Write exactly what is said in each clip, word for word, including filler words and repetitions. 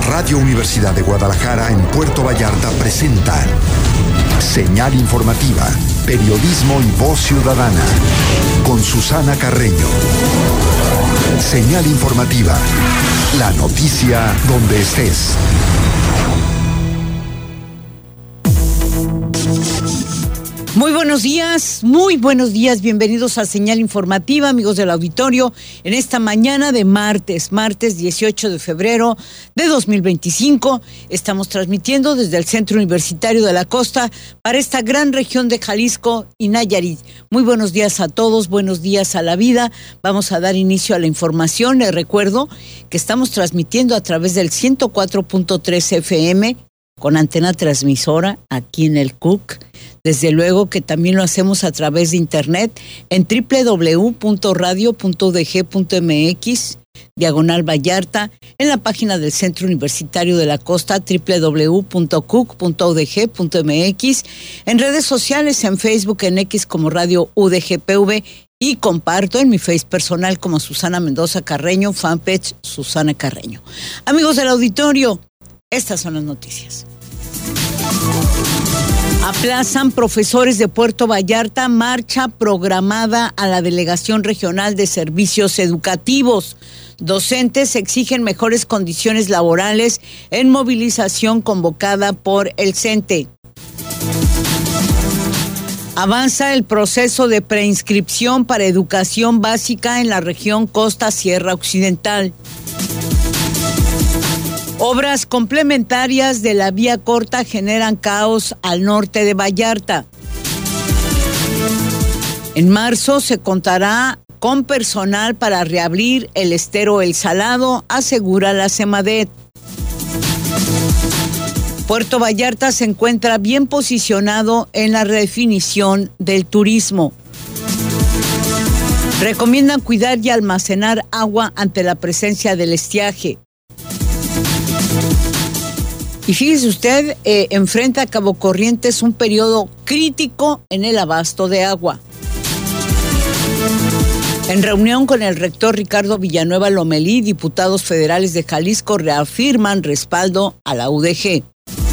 Radio Universidad de Guadalajara en Puerto Vallarta presenta Señal Informativa, periodismo y voz ciudadana, con Susana Carreño. Señal Informativa, la noticia donde estés. Muy buenos días, muy buenos días, bienvenidos a Señal Informativa, amigos del auditorio, en esta mañana de martes, martes dieciocho de febrero de dos mil veinticinco, estamos transmitiendo desde el Centro Universitario de la Costa para esta gran región de Jalisco y Nayarit. Muy buenos días a todos, buenos días a la vida, vamos a dar inicio a la información. Les recuerdo que estamos transmitiendo a través del ciento cuatro punto tres F M con antena transmisora aquí en el C U C. Desde luego que también lo hacemos a través de internet en doble u doble u doble u punto radio punto u d g punto m x, diagonal Vallarta, en la página del Centro Universitario de la Costa, doble u doble u doble u punto c u c punto u d g punto m x, en redes sociales, en Facebook, en X como Radio U D G P V, y comparto en mi Face personal como Susana Mendoza Carreño, fanpage Susana Carreño. Amigos del auditorio, estas son las noticias. Aplazan profesores de Puerto Vallarta marcha programada a la Delegación Regional de Servicios Educativos. Docentes exigen mejores condiciones laborales en movilización convocada por el CENTE. Avanza el proceso de preinscripción para educación básica en la región Costa Sierra Occidental. Obras complementarias de la vía corta generan caos al norte de Vallarta. En marzo se contará con personal para reabrir el estero El Salado, asegura la Semadet. Puerto Vallarta se encuentra bien posicionado en la redefinición del turismo. Recomiendan cuidar y almacenar agua ante la presencia del estiaje. Y fíjese usted, eh, enfrenta a Cabo Corrientes un periodo crítico en el abasto de agua. En reunión con el rector Ricardo Villanueva Lomelí, diputados federales de Jalisco reafirman respaldo a la U D G.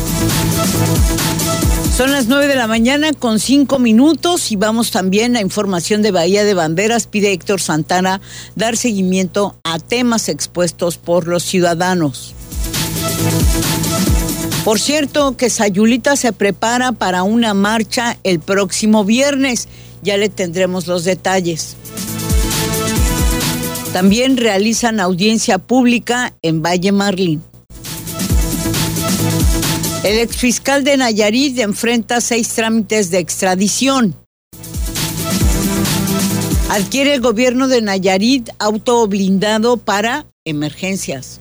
Son las nueve de la mañana con cinco minutos y vamos también a información de Bahía de Banderas. Pide Héctor Santana dar seguimiento a temas expuestos por los ciudadanos. Por cierto, que Sayulita se prepara para una marcha el próximo viernes. Ya le tendremos los detalles. También realizan audiencia pública en Valle Marlín. El exfiscal de Nayarit enfrenta seis trámites de extradición. Adquiere el gobierno de Nayarit auto blindado para emergencias.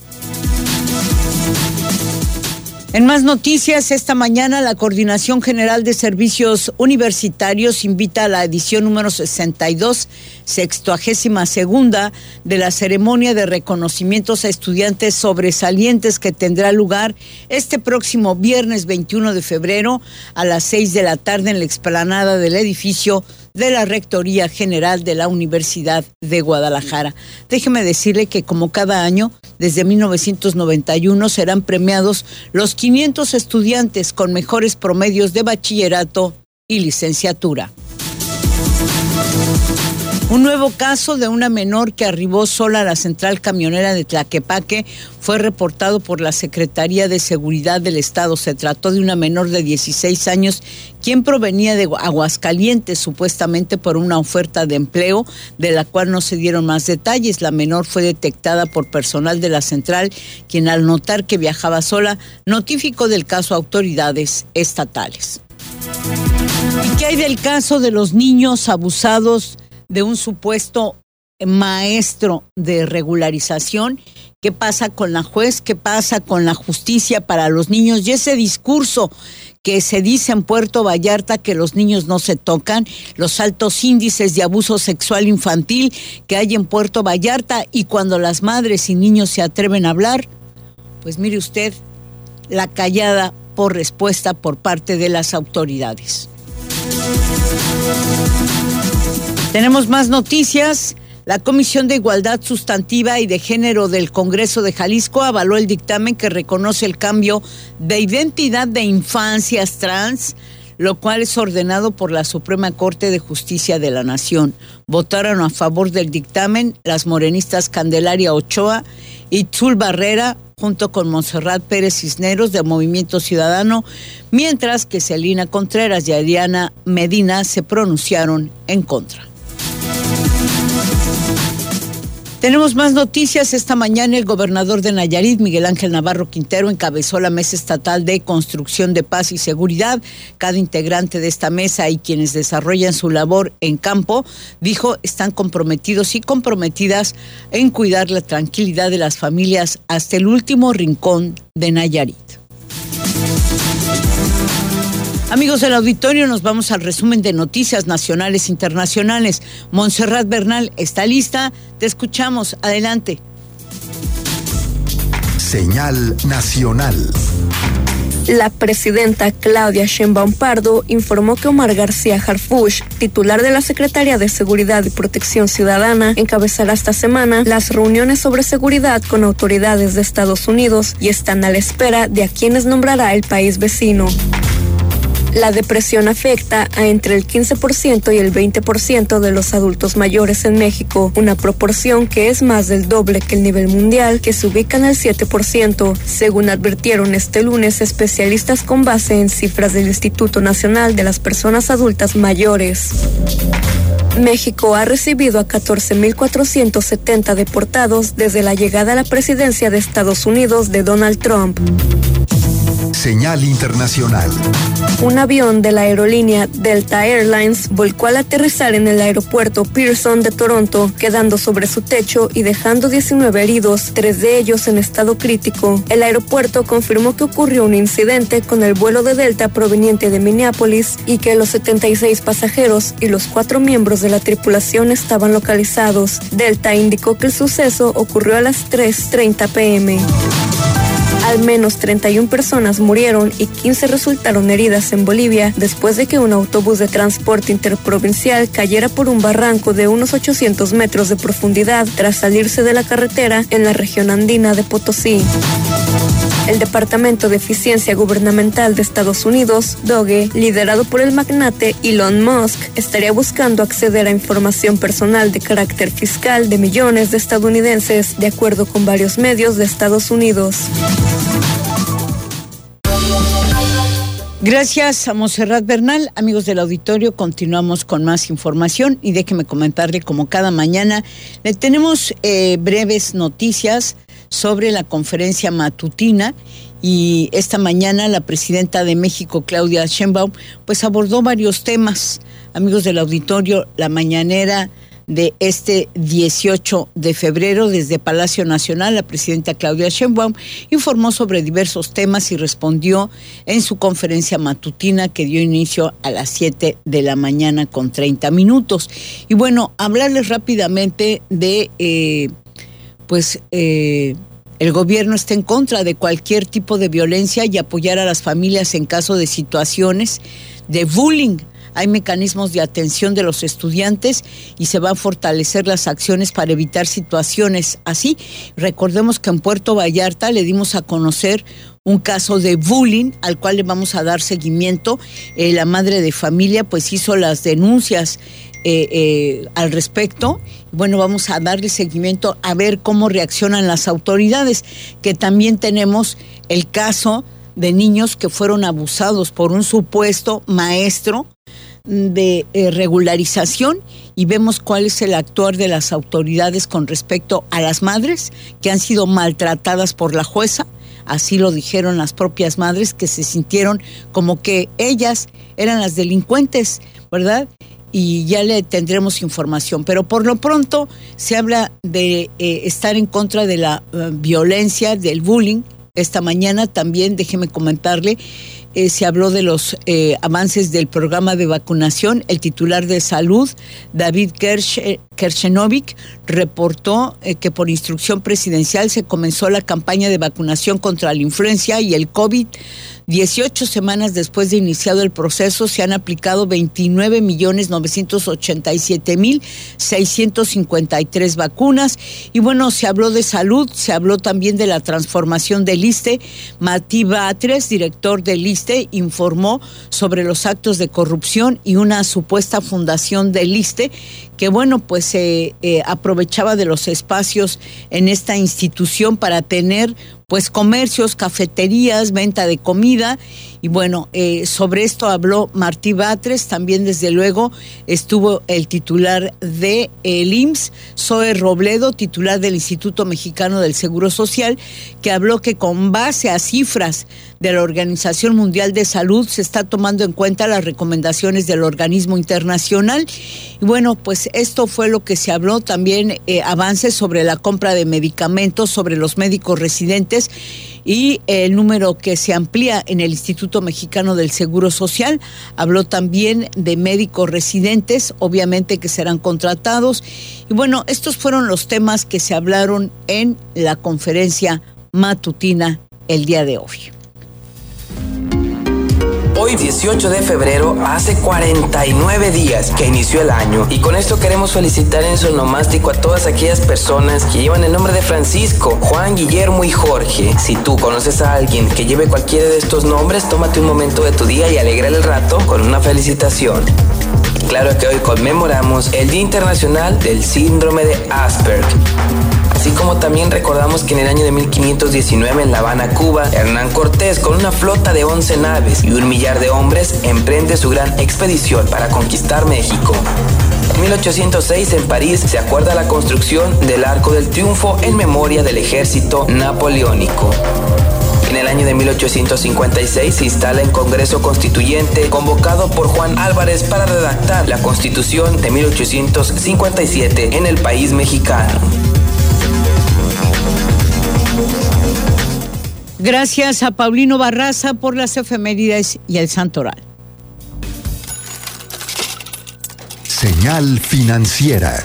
En más noticias, esta mañana la Coordinación General de Servicios Universitarios invita a la edición número sesenta y dos, sextuagésima segunda, de la ceremonia de reconocimientos a estudiantes sobresalientes que tendrá lugar este próximo viernes veintiuno de febrero a las seis de la tarde en la explanada del edificio de la Rectoría General de la Universidad de Guadalajara. Déjeme decirle que como cada año, desde mil novecientos noventa y uno serán premiados los quinientos estudiantes con mejores promedios de bachillerato y licenciatura. Un nuevo caso de una menor que arribó sola a la central camionera de Tlaquepaque fue reportado por la Secretaría de Seguridad del Estado. Se trató de una menor de dieciséis años, quien provenía de Aguascalientes, supuestamente por una oferta de empleo, de la cual no se dieron más detalles. La menor fue detectada por personal de la central, quien al notar que viajaba sola, notificó del caso a autoridades estatales. ¿Y qué hay del caso de los niños abusados de un supuesto maestro de regularización? ¿Qué pasa con la juez? ¿Qué pasa con la justicia para los niños? Y ese discurso que se dice en Puerto Vallarta que los niños no se tocan, los altos índices de abuso sexual infantil que hay en Puerto Vallarta, y cuando las madres y niños se atreven a hablar, pues mire usted, la callada por respuesta por parte de las autoridades. Tenemos más noticias. La Comisión de Igualdad Sustantiva y de Género del Congreso de Jalisco avaló el dictamen que reconoce el cambio de identidad de infancias trans, lo cual es ordenado por la Suprema Corte de Justicia de la Nación. Votaron a favor del dictamen las morenistas Candelaria Ochoa y Tzul Barrera, junto con Montserrat Pérez Cisneros de Movimiento Ciudadano, mientras que Celina Contreras y Adriana Medina se pronunciaron en contra. Tenemos más noticias. Esta mañana el gobernador de Nayarit, Miguel Ángel Navarro Quintero, encabezó la Mesa Estatal de Construcción de Paz y Seguridad. Cada integrante de esta mesa y quienes desarrollan su labor en campo, dijo, están comprometidos y comprometidas en cuidar la tranquilidad de las familias hasta el último rincón de Nayarit. Amigos del auditorio, nos vamos al resumen de noticias nacionales e internacionales. Montserrat Bernal está lista. Te escuchamos. Adelante. Señal nacional. La presidenta Claudia Sheinbaum Pardo informó que Omar García Harfuch, titular de la Secretaría de Seguridad y Protección Ciudadana, encabezará esta semana las reuniones sobre seguridad con autoridades de Estados Unidos y están a la espera de a quienes nombrará el país vecino. La depresión afecta a entre el quince por ciento y el veinte por ciento de los adultos mayores en México, una proporción que es más del doble que el nivel mundial, que se ubica en el siete por ciento, según advirtieron este lunes especialistas con base en cifras del Instituto Nacional de las Personas Adultas Mayores. México ha recibido a catorce mil cuatrocientos setenta deportados desde la llegada a la presidencia de Estados Unidos de Donald Trump. Señal internacional. Un avión de la aerolínea Delta Airlines volcó al aterrizar en el aeropuerto Pearson de Toronto, quedando sobre su techo y dejando diecinueve heridos, tres de ellos en estado crítico. El aeropuerto confirmó que ocurrió un incidente con el vuelo de Delta proveniente de Minneapolis y que los setenta y seis pasajeros y los cuatro miembros de la tripulación estaban localizados. Delta indicó que el suceso ocurrió a las tres treinta pm. Al menos treinta y una personas murieron y quince resultaron heridas en Bolivia después de que un autobús de transporte interprovincial cayera por un barranco de unos ochocientos metros de profundidad tras salirse de la carretera en la región andina de Potosí. El Departamento de Eficiencia Gubernamental de Estados Unidos, D O G E, liderado por el magnate Elon Musk, estaría buscando acceder a información personal de carácter fiscal de millones de estadounidenses, de acuerdo con varios medios de Estados Unidos. Gracias a Montserrat Bernal. Amigos del auditorio, continuamos con más información y déjeme comentarle, como cada mañana, le tenemos eh, breves noticias sobre la conferencia matutina, y esta mañana la presidenta de México, Claudia Sheinbaum, pues abordó varios temas. Amigos del auditorio, la mañanera de este dieciocho de febrero, desde Palacio Nacional, la presidenta Claudia Sheinbaum informó sobre diversos temas y respondió en su conferencia matutina que dio inicio a las siete de la mañana con treinta minutos. Y bueno, hablarles rápidamente de, eh, pues, eh, el gobierno está en contra de cualquier tipo de violencia y apoyar a las familias en caso de situaciones de bullying. Hay mecanismos de atención de los estudiantes y se van a fortalecer las acciones para evitar situaciones así. Recordemos que en Puerto Vallarta le dimos a conocer un caso de bullying al cual le vamos a dar seguimiento. Eh, la madre de familia pues hizo las denuncias eh, eh, al respecto. Bueno, vamos a darle seguimiento a ver cómo reaccionan las autoridades, que también tenemos el caso de niños que fueron abusados por un supuesto maestro de eh, regularización, y vemos cuál es el actuar de las autoridades con respecto a las madres que han sido maltratadas por la jueza. Así lo dijeron las propias madres, que se sintieron como que ellas eran las delincuentes, ¿verdad? Y ya le tendremos información, pero por lo pronto se habla de eh, estar en contra de la uh, violencia, del bullying. Esta mañana también, déjeme comentarle, eh, se habló de los eh, avances del programa de vacunación. El titular de salud, David Kersh, Kershenovic, reportó eh, que por instrucción presidencial se comenzó la campaña de vacunación contra la influenza y el COVID. dieciocho semanas después de iniciado el proceso, se han aplicado veintinueve millones novecientos ochenta y siete mil seiscientos cincuenta y tres vacunas. Y bueno, se habló de salud, se habló también de la transformación del ISSSTE. Martí Batres, director del ISSSTE, informó sobre los actos de corrupción y una supuesta fundación del ISSSTE que, bueno, pues se eh, eh, aprovechaba de los espacios en esta institución para tener pues comercios, cafeterías, venta de comida. Y bueno, eh, sobre esto habló Martí Batres. También, desde luego, estuvo el titular de el I M S S, Zoe Robledo, titular del Instituto Mexicano del Seguro Social, que habló que con base a cifras de la Organización Mundial de Salud se está tomando en cuenta las recomendaciones del organismo internacional. Y bueno, pues esto fue lo que se habló. También eh, avances sobre la compra de medicamentos, sobre los médicos residentes y el número que se amplía en el Instituto Mexicano del Seguro Social. Habló también de médicos residentes, obviamente, que serán contratados. Y bueno, estos fueron los temas que se hablaron en la conferencia matutina el día de hoy. Hoy, dieciocho de febrero, hace cuarenta y nueve días que inició el año, y con esto queremos felicitar en Sonomástico a todas aquellas personas que llevan el nombre de Francisco, Juan, Guillermo y Jorge. Si tú conoces a alguien que lleve cualquiera de estos nombres, tómate un momento de tu día y alegra el rato con una felicitación. Claro que hoy conmemoramos el Día Internacional del Síndrome de Asperger. Así como también recordamos que en el año de mil quinientos diecinueve, en La Habana, Cuba, Hernán Cortés, con una flota de once naves y un millar de hombres, emprende su gran expedición para conquistar México. En mil ochocientos seis, en París, se acuerda la construcción del Arco del Triunfo en memoria del ejército napoleónico. En el año de mil ochocientos cincuenta y seis se instala el Congreso Constituyente, convocado por Juan Álvarez para redactar la Constitución de mil ochocientos cincuenta y siete en el país mexicano. Gracias a Paulino Barraza por las efemérides y el santoral. Señal financiera.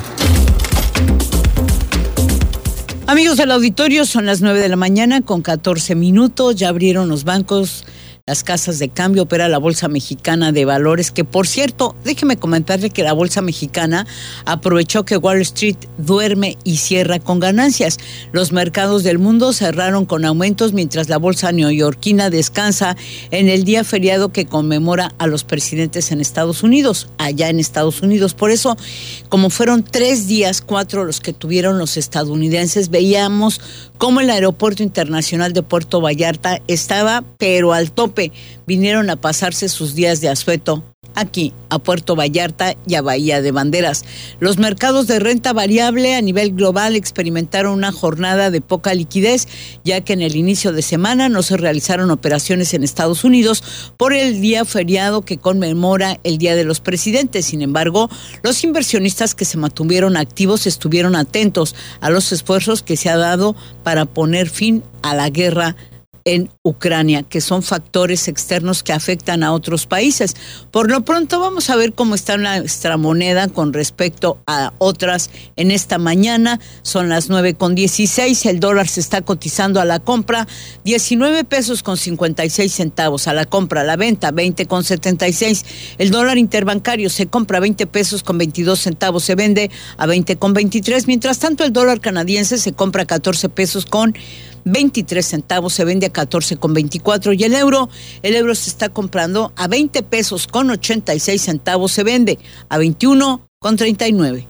Amigos del auditorio, son las nueve de la mañana con catorce minutos. Ya abrieron los bancos, las casas de cambio, opera la Bolsa Mexicana de Valores, que, por cierto, déjeme comentarle que la Bolsa Mexicana aprovechó que Wall Street duerme y cierra con ganancias. Los mercados del mundo cerraron con aumentos, mientras la Bolsa neoyorquina descansa en el día feriado que conmemora a los presidentes en Estados Unidos, allá en Estados Unidos. Por eso, como fueron tres días, cuatro los que tuvieron los estadounidenses, veíamos cómo el Aeropuerto Internacional de Puerto Vallarta estaba, pero al tope. Vinieron a pasarse sus días de asueto aquí a Puerto Vallarta y a Bahía de Banderas. Los mercados de renta variable a nivel global experimentaron una jornada de poca liquidez, ya que en el inicio de semana no se realizaron operaciones en Estados Unidos por el día feriado que conmemora el Día de los Presidentes. Sin embargo, los inversionistas que se mantuvieron activos estuvieron atentos a los esfuerzos que se ha dado para poner fin a la guerra en Ucrania, que son factores externos que afectan a otros países. Por lo pronto, vamos a ver cómo está nuestra moneda con respecto a otras en esta mañana. Son las nueve con dieciséis, el dólar se está cotizando a la compra diecinueve pesos con cincuenta y seis centavos, a la compra, a la venta veinte con setenta y seis. El dólar interbancario se compra veinte pesos con veintidós centavos, se vende a veinte con veintitrés. Mientras tanto, el dólar canadiense se compra catorce pesos con veintitrés centavos, se vende a catorce con veinticuatro, y el euro, el euro se está comprando a veinte pesos con ochenta y seis centavos, se vende a veintiuno con treinta y nueve.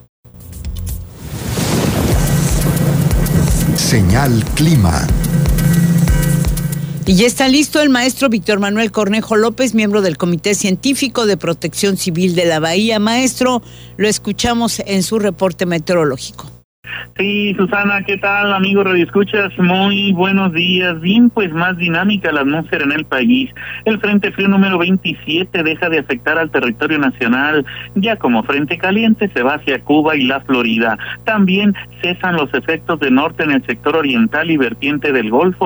Señal Clima. Y ya está listo el maestro Víctor Manuel Cornejo López, miembro del Comité Científico de Protección Civil de la Bahía. Maestro, lo escuchamos en su reporte meteorológico. Sí, Susana, ¿qué tal, amigo Radio Escuchas? Muy buenos días. Bien, pues más dinámica la atmósfera en el país. El Frente Frío número veintisiete deja de afectar al territorio nacional. Ya como frente caliente se va hacia Cuba y la Florida. También cesan los efectos de norte en el sector oriental y vertiente del Golfo,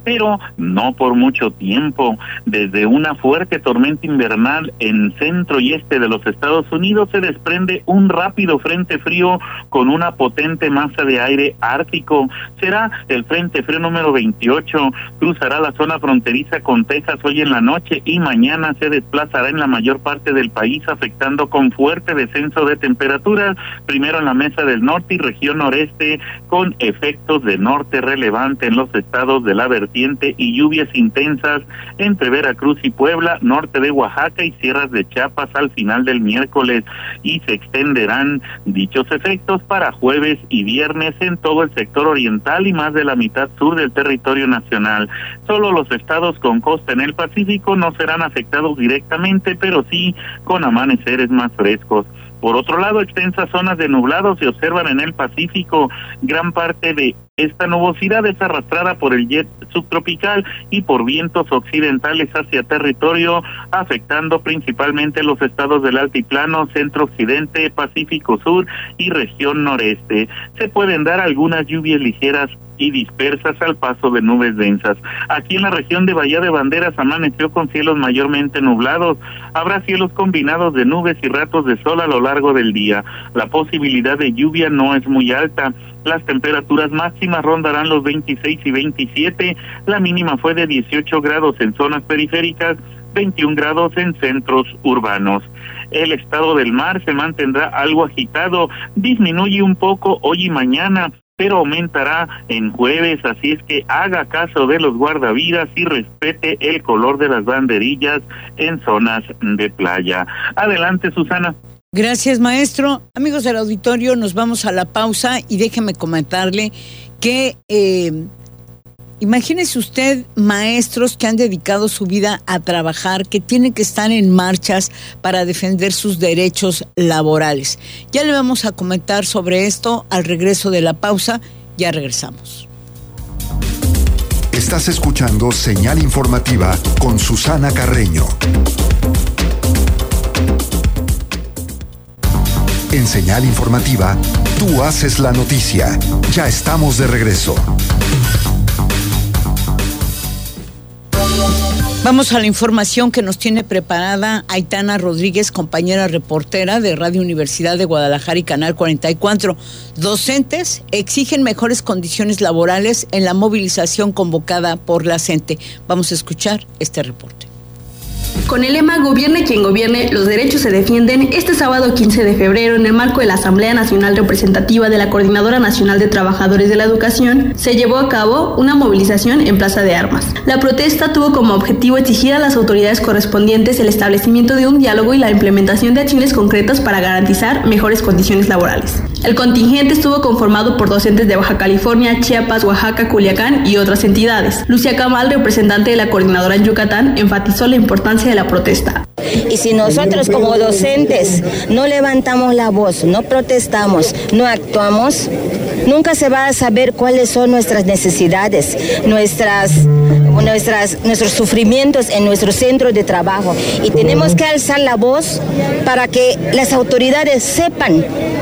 pero no por mucho tiempo. Desde una fuerte tormenta invernal en centro y este de los Estados Unidos se desprende un rápido frente frío con una potente masa de aire ártico. Será el frente frío número veintiocho, cruzará la zona fronteriza con Texas hoy en la noche y mañana se desplazará en la mayor parte del país, afectando con fuerte descenso de temperaturas, primero en la mesa del norte y región noreste, con efectos de norte relevante en los estados de la vertiente y lluvias intensas entre Veracruz y Puebla, norte de Oaxaca y sierras de Chiapas al final del miércoles, y se extenderán dichos efectos para jueves y viernes en todo el sector oriental y más de la mitad sur del territorio nacional. Solo los estados con costa en el Pacífico no serán afectados directamente, pero sí con amaneceres más frescos. Por otro lado, extensas zonas de nublado se observan en el Pacífico. Gran parte de esta nubosidad es arrastrada por el jet subtropical y por vientos occidentales hacia territorio, afectando principalmente los estados del altiplano, centro-occidente, Pacífico Sur y región noreste. Se pueden dar algunas lluvias ligeras y dispersas al paso de nubes densas. Aquí en la región de Bahía de Banderas amaneció con cielos mayormente nublados. Habrá cielos combinados de nubes y ratos de sol a lo largo del día. La posibilidad de lluvia no es muy alta. Las temperaturas máximas rondarán los veintiséis y veintisiete. La mínima fue de dieciocho grados en zonas periféricas, veintiún grados en centros urbanos. El estado del mar se mantendrá algo agitado, disminuye un poco hoy y mañana, pero aumentará en jueves, así es que haga caso de los guardavidas y respete el color de las banderillas en zonas de playa. Adelante, Susana. Gracias, maestro. Amigos del auditorio, nos vamos a la pausa y déjeme comentarle que eh, imagínese usted maestros que han dedicado su vida a trabajar, que tienen que estar en marchas para defender sus derechos laborales. Ya le vamos a comentar sobre esto al regreso de la pausa. Ya regresamos. Estás escuchando Señal Informativa con Susana Carreño. En Señal Informativa, tú haces la noticia. Ya estamos de regreso. Vamos a la información que nos tiene preparada Aitana Rodríguez, compañera reportera de Radio Universidad de Guadalajara y Canal cuarenta y cuatro. Docentes exigen mejores condiciones laborales en la movilización convocada por la CENTE. Vamos a escuchar este reporte. Con el lema Gobierne quien gobierne, los derechos se defienden, este sábado quince de febrero, en el marco de la Asamblea Nacional Representativa de la Coordinadora Nacional de Trabajadores de la Educación, se llevó a cabo una movilización en Plaza de Armas. La protesta tuvo como objetivo exigir a las autoridades correspondientes el establecimiento de un diálogo y la implementación de acciones concretas para garantizar mejores condiciones laborales. El contingente estuvo conformado por docentes de Baja California, Chiapas, Oaxaca, Culiacán y otras entidades. Lucia Camal, representante de la Coordinadora en Yucatán, enfatizó la importancia de la protesta. Y si nosotros como docentes no levantamos la voz, no protestamos, no actuamos, nunca se va a saber cuáles son nuestras necesidades, nuestras, nuestras, nuestros sufrimientos en nuestros centros de trabajo. Y tenemos que alzar la voz para que las autoridades sepan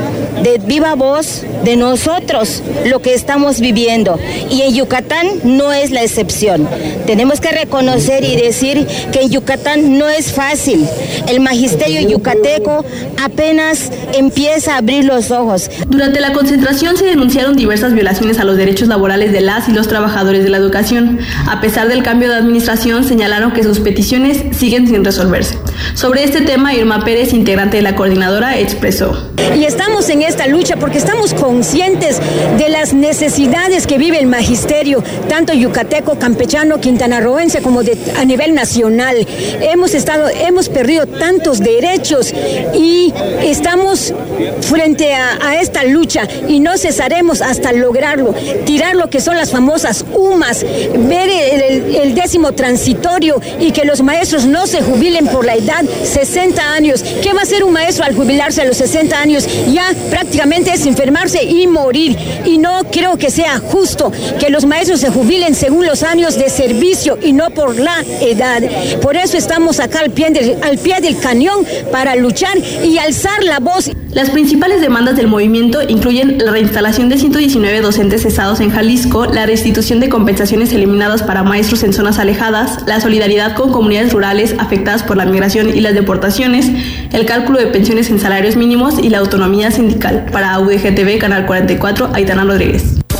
de viva voz de nosotros lo que estamos viviendo, y en Yucatán no es la excepción. Tenemos que reconocer y decir que en Yucatán no es fácil. El magisterio yucateco apenas empieza a abrir los ojos. Durante la concentración se denunciaron diversas violaciones a los derechos laborales de las y los trabajadores de la educación. A pesar del cambio de administración, señalaron que sus peticiones siguen sin resolverse. Sobre este tema, Irma Pérez, integrante de la coordinadora, expresó: y estamos en esta lucha porque estamos conscientes de las necesidades que vive el magisterio, tanto yucateco, campechano, quintanarroense, como de, a nivel nacional. Hemos estado, hemos perdido tantos derechos y estamos frente a, a esta lucha y no cesaremos hasta lograrlo, tirar lo que son las famosas humas, ver el, el, el décimo transitorio y que los maestros no se jubilen por la edad, sesenta años. ¿Qué va a hacer un maestro al jubilarse a los sesenta años? Ya prácticamente es enfermarse y morir. Y no creo que sea justo que los maestros se jubilen según los años de servicio y no por la edad. Por eso estamos acá al pie del, al pie del cañón para luchar y alzar la voz. Las principales demandas del movimiento incluyen la reinstalación de ciento diecinueve docentes cesados en Jalisco, la restitución de compensaciones eliminadas para maestros en zonas alejadas, la solidaridad con comunidades rurales afectadas por la migración y las deportaciones, el cálculo de pensiones en salarios mínimos y la autonomía sindical. Para U D G T V, Canal cuarenta y cuatro, Aitana Rodríguez.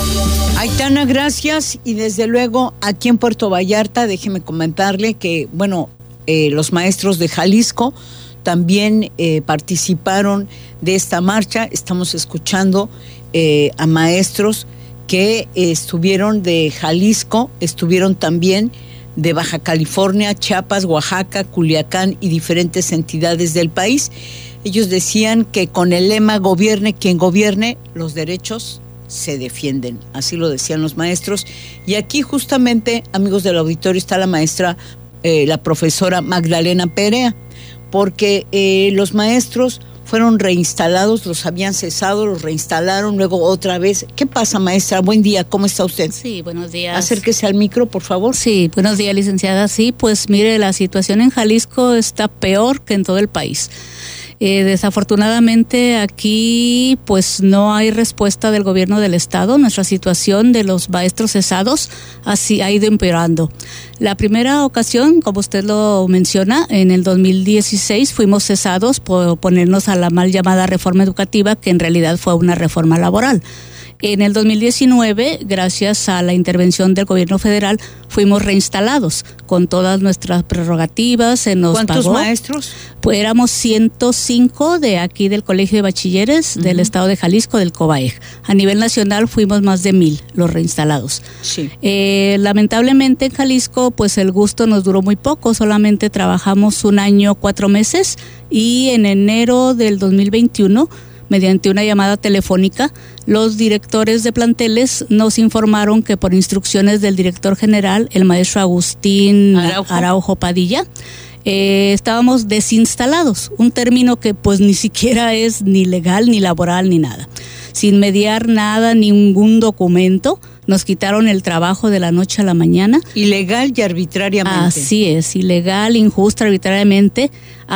Aitana, gracias. Y desde luego, aquí en Puerto Vallarta, déjeme comentarle que, bueno, eh, los maestros de Jalisco también eh, participaron de esta marcha. Estamos escuchando eh, a maestros que eh, estuvieron de Jalisco, estuvieron también de Baja California, Chiapas, Oaxaca, Culiacán y diferentes entidades del país. Ellos decían que con el lema "gobierne quien gobierne", los derechos se defienden. Así lo decían los maestros. Y aquí justamente, amigos del auditorio, está la maestra, eh, la profesora Magdalena Perea, porque eh, los maestros fueron reinstalados, los habían cesado, los reinstalaron, luego otra vez. ¿Qué pasa, maestra? Buen día, ¿cómo está usted? Sí, buenos días. Acérquese al micro, por favor. Sí, buenos días, licenciada. Sí, pues mire, la situación en Jalisco está peor que en todo el país. Eh, desafortunadamente aquí pues no hay respuesta del gobierno del estado. Nuestra situación de los maestros cesados así ha ido empeorando. La primera ocasión, como usted lo menciona, en el dos mil dieciséis fuimos cesados por oponernos a la mal llamada reforma educativa, que en realidad fue una reforma laboral. En el dos mil diecinueve, gracias a la intervención del gobierno federal, fuimos reinstalados con todas nuestras prerrogativas. Se nos ¿Cuántos pagó. maestros? Pues éramos ciento cinco de aquí del Colegio de Bachilleres, uh-huh, del estado de Jalisco, del COBAEG. A nivel nacional fuimos más de mil los reinstalados. Sí. Eh, lamentablemente en Jalisco, pues el gusto nos duró muy poco, solamente trabajamos un año, cuatro meses, y en enero del dos mil veintiuno, mediante una llamada telefónica, los directores de planteles nos informaron que por instrucciones del director general, el maestro Agustín Araujo, Araujo Padilla, eh, estábamos desinstalados, un término que pues ni siquiera es ni legal, ni laboral, ni nada. Sin mediar nada, ningún documento, nos quitaron el trabajo de la noche a la mañana. Ilegal y arbitrariamente. Así es, ilegal, injusto, arbitrariamente,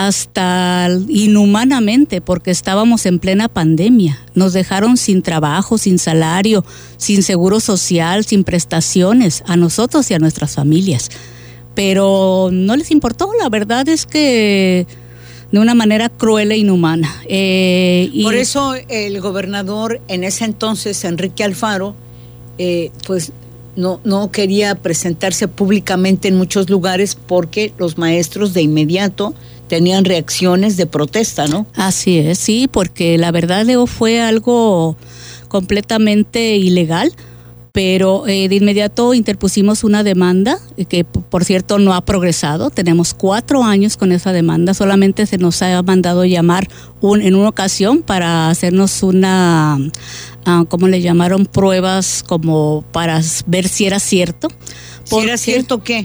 hasta inhumanamente, porque estábamos en plena pandemia. Nos dejaron sin trabajo, sin salario, sin seguro social, sin prestaciones, a nosotros y a nuestras familias. Pero no les importó, la verdad es que de una manera cruel e inhumana. Eh, y Por eso el gobernador en ese entonces, Enrique Alfaro, eh, pues no, no quería presentarse públicamente en muchos lugares porque los maestros de inmediato tenían reacciones de protesta, ¿no? Así es, sí, porque la verdad Leo, fue algo completamente ilegal. Pero eh, de inmediato interpusimos una demanda que, por cierto, no ha progresado. Tenemos cuatro años con esa demanda. Solamente se nos ha mandado llamar un, en una ocasión para hacernos una, uh, ¿cómo le llamaron? Pruebas como para ver si era cierto. ¿Si era cierto qué?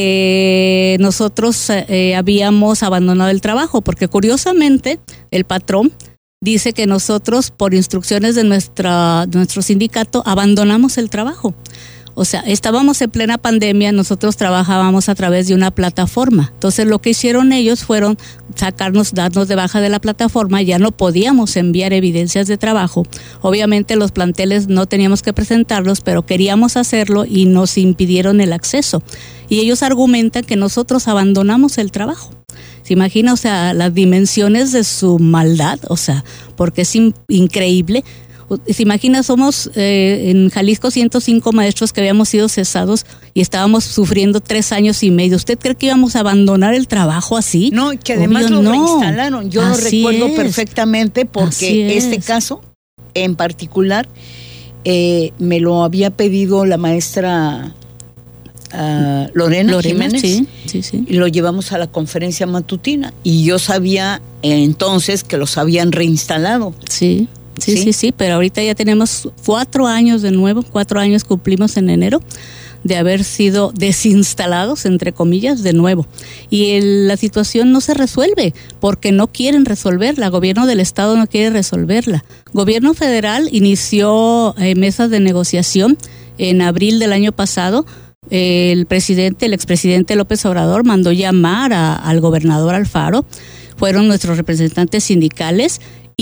Que nosotros eh, habíamos abandonado el trabajo, porque curiosamente el patrón dice que nosotros, por instrucciones de nuestra, de nuestro sindicato, abandonamos el trabajo. O sea, estábamos en plena pandemia, nosotros trabajábamos a través de una plataforma. Entonces, lo que hicieron ellos fueron sacarnos, darnos de baja de la plataforma, ya no podíamos enviar evidencias de trabajo. Obviamente, los planteles no teníamos que presentarlos, pero queríamos hacerlo y nos impidieron el acceso. Y ellos argumentan que nosotros abandonamos el trabajo. ¿Se imagina, o sea, las dimensiones de su maldad? O sea, porque es in- increíble. ¿Se imagina? Somos eh, en Jalisco ciento cinco maestros que habíamos sido cesados y estábamos sufriendo tres años y medio. ¿Usted cree que íbamos a abandonar el trabajo así? No, que además Obvio, lo no. reinstalaron. Yo lo Así recuerdo es. perfectamente porque este caso en particular eh, me lo había pedido la maestra Uh, Lorena, Lorena Jiménez, sí, sí, sí. y lo llevamos a la conferencia matutina y yo sabía eh, entonces que los habían reinstalado. Sí, sí, sí, sí, sí, pero ahorita ya tenemos cuatro años de nuevo, cuatro años cumplimos en enero de haber sido desinstalados, entre comillas, de nuevo. Y el, la situación no se resuelve porque no quieren resolverla. El gobierno del estado no quiere resolverla. Gobierno federal inició eh, mesas de negociación en abril del año pasado. Eh, el presidente, el expresidente López Obrador mandó llamar a, al gobernador Alfaro. Fueron nuestros representantes sindicales.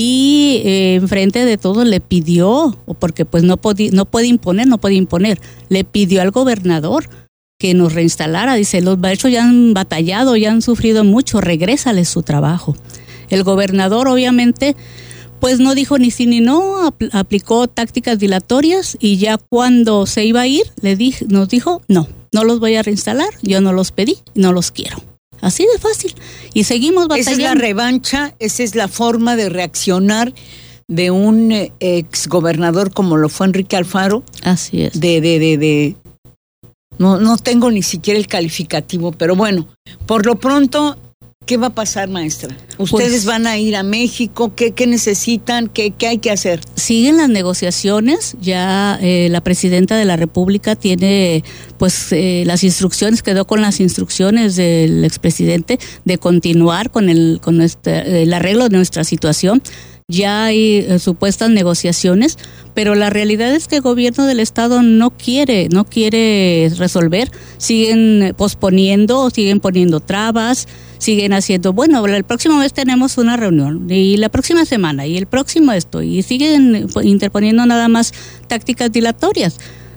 Y eh, enfrente de todo le pidió, porque pues no, podí, no puede imponer, no puede imponer, le pidió al gobernador que nos reinstalara. Dice, los maestros ya han batallado, ya han sufrido mucho, regrésales su trabajo. El gobernador obviamente pues no dijo ni sí ni no, apl- aplicó tácticas dilatorias y ya cuando se iba a ir le dije, nos dijo, no, no los voy a reinstalar, yo no los pedí, no los quiero. Así de fácil. Y seguimos batallando. Esa es la revancha, esa es la forma de reaccionar de un eh, exgobernador como lo fue Enrique Alfaro. Así es. De, de, de, de. No, no tengo ni siquiera el calificativo, pero bueno, por lo pronto, ¿qué va a pasar, maestra? ¿Ustedes pues, van a ir a México? ¿Qué, qué necesitan? ¿Qué, qué hay que hacer? Siguen las negociaciones. Ya eh, la presidenta de la República tiene pues eh, las instrucciones, quedó con las instrucciones del expresidente de continuar con el, con este, el arreglo de nuestra situación. Ya hay eh, supuestas negociaciones, pero la realidad es que el gobierno del estado no quiere, no quiere resolver. Siguen posponiendo, siguen poniendo trabas, siguen haciendo, bueno, el próximo mes tenemos una reunión, y la próxima semana, y el próximo esto, y siguen interponiendo nada más tácticas dilatorias.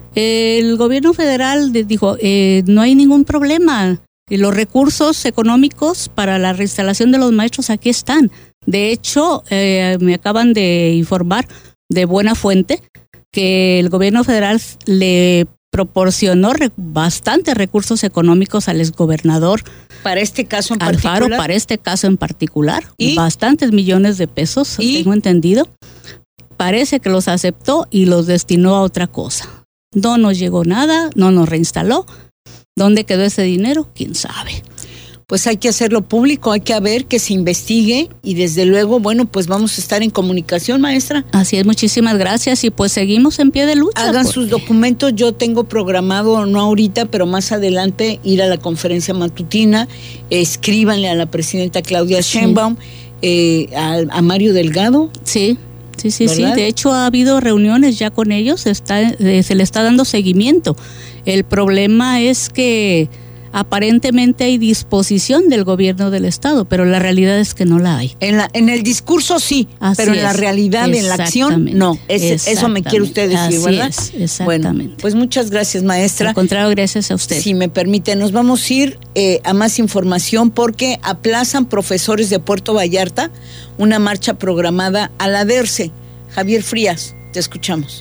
El gobierno federal dijo, eh, no hay ningún problema, los recursos económicos para la reinstalación de los maestros aquí están. De hecho, eh, me acaban de informar de buena fuente que el gobierno federal le proporcionó re- bastantes recursos económicos al exgobernador para este caso en Alfaro, particular. para este caso en particular, ¿Y? bastantes millones de pesos, ¿Y? tengo entendido. Parece que los aceptó y los destinó a otra cosa. No nos llegó nada, no nos reinstaló. ¿Dónde quedó ese dinero? ¿Quién sabe? Pues hay que hacerlo público, hay que ver que se investigue y desde luego, bueno, pues vamos a estar en comunicación, maestra. Así es, muchísimas gracias y pues seguimos en pie de lucha. Hagan porque... sus documentos, yo tengo programado, no ahorita, pero más adelante, ir a la conferencia matutina, escríbanle a la presidenta Claudia Sheinbaum, sí. eh, a, a Mario Delgado. Sí. Sí, sí, ¿verdad? sí. De hecho, ha habido reuniones ya con ellos, está, eh, se le está dando seguimiento. El problema es que aparentemente hay disposición del gobierno del estado, pero la realidad es que no la hay. En, la, en el discurso sí, Así pero en es. la realidad, en la acción, no. Es, eso me quiere usted decir, Así ¿verdad? Es, exactamente. Bueno, pues muchas gracias, maestra. Al contrario, gracias a usted. Si me permite, nos vamos a ir eh, a más información porque aplazan profesores de Puerto Vallarta una marcha programada a la DERCE. Javier Frías, te escuchamos.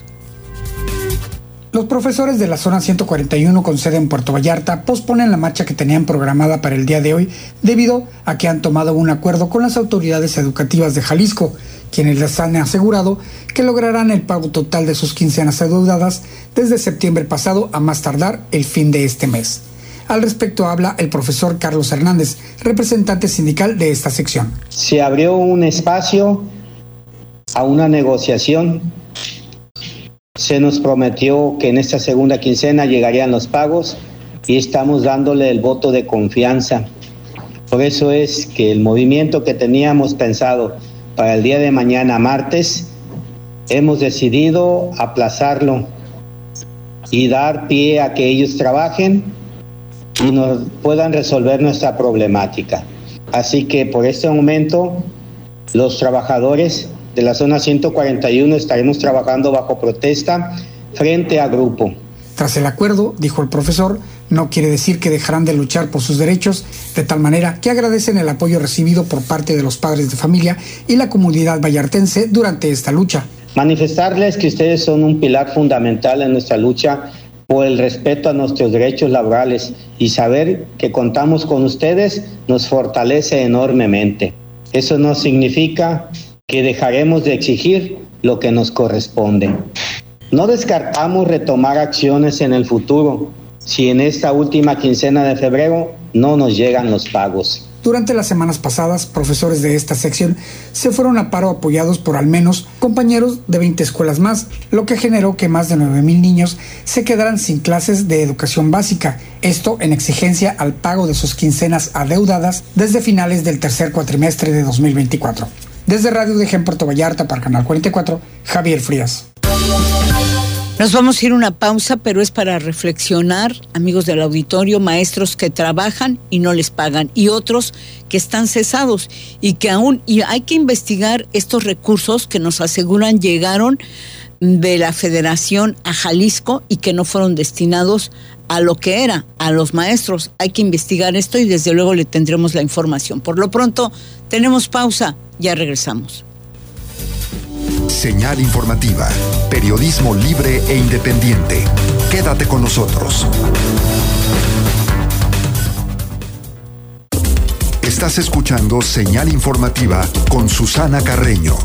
Los profesores de la zona ciento cuarenta y uno con sede en Puerto Vallarta posponen la marcha que tenían programada para el día de hoy debido a que han tomado un acuerdo con las autoridades educativas de Jalisco, quienes les han asegurado que lograrán el pago total de sus quincenas adeudadas desde septiembre pasado a más tardar el fin de este mes. Al respecto habla el profesor Carlos Hernández, representante sindical de esta sección. Se abrió un espacio a una negociación. Se nos prometió que en esta segunda quincena llegarían los pagos y estamos dándole el voto de confianza. Por eso es que el movimiento que teníamos pensado para el día de mañana, martes, hemos decidido aplazarlo y dar pie a que ellos trabajen y nos puedan resolver nuestra problemática. Así que por este momento, los trabajadores de la zona ciento cuarenta y uno estaremos trabajando bajo protesta frente a grupo. Tras el acuerdo, dijo el profesor, no quiere decir que dejarán de luchar por sus derechos, de tal manera que agradecen el apoyo recibido por parte de los padres de familia y la comunidad vallartense durante esta lucha. Manifestarles que ustedes son un pilar fundamental en nuestra lucha por el respeto a nuestros derechos laborales y saber que contamos con ustedes nos fortalece enormemente. Eso no significa que dejaremos de exigir lo que nos corresponde. No descartamos retomar acciones en el futuro si en esta última quincena de febrero no nos llegan los pagos. Durante las semanas pasadas, profesores de esta sección se fueron a paro apoyados por al menos compañeros de veinte escuelas más, lo que generó que más de nueve mil niños se quedaran sin clases de educación básica, esto en exigencia al pago de sus quincenas adeudadas desde finales del tercer cuatrimestre de dos mil veinticuatro. Desde Radio D G en Puerto Vallarta para Canal cuarenta y cuatro, Javier Frías. Nos vamos a ir a una pausa, pero es para reflexionar, amigos del auditorio, maestros que trabajan y no les pagan, y otros que están cesados, y que aún y hay que investigar estos recursos que nos aseguran llegaron de la Federación a Jalisco y que no fueron destinados a lo que era, a los maestros. Hay que investigar esto y desde luego le tendremos la información. Por lo pronto, tenemos pausa, ya regresamos. Señal informativa, periodismo libre e independiente. Quédate con nosotros. Estás escuchando Señal Informativa con Susana Carreño.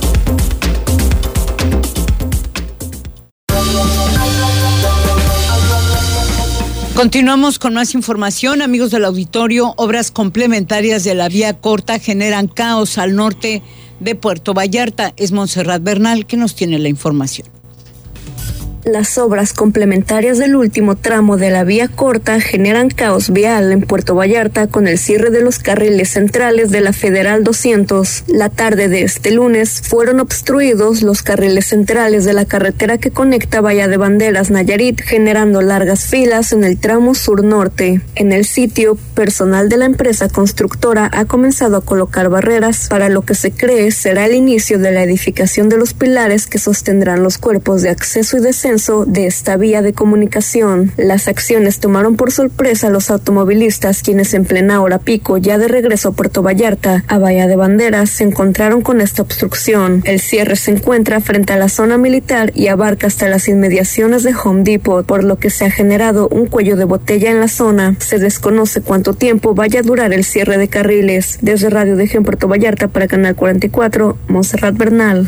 Continuamos con más información, amigos del auditorio. Obras complementarias de la vía corta generan caos al norte de Puerto Vallarta. Es Montserrat Bernal que nos tiene la información. Las obras complementarias del último tramo de la vía corta generan caos vial en Puerto Vallarta con el cierre de los carriles centrales de la Federal doscientos. La tarde de este lunes fueron obstruidos los carriles centrales de la carretera que conecta Bahía de Banderas, Nayarit, generando largas filas en el tramo sur-norte. En el sitio, personal de la empresa constructora ha comenzado a colocar barreras para lo que se cree será el inicio de la edificación de los pilares que sostendrán los cuerpos de acceso y descenso de esta vía de comunicación. Las acciones tomaron por sorpresa a los automovilistas, quienes en plena hora pico, ya de regreso a Puerto Vallarta, a Bahía de Banderas, se encontraron con esta obstrucción. El cierre se encuentra frente a la zona militar y abarca hasta las inmediaciones de Home Depot, por lo que se ha generado un cuello de botella en la zona. Se desconoce cuánto tiempo vaya a durar el cierre de carriles. Desde Radio D G en Puerto Vallarta para Canal cuarenta y cuatro, Montserrat Bernal.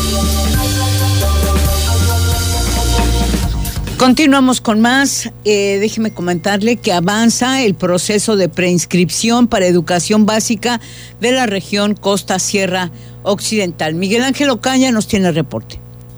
Continuamos con más. Eh, déjeme comentarle que avanza el proceso de preinscripción para educación básica de la región Costa Sierra Occidental. Miguel Ángel Ocaña nos tiene el reporte.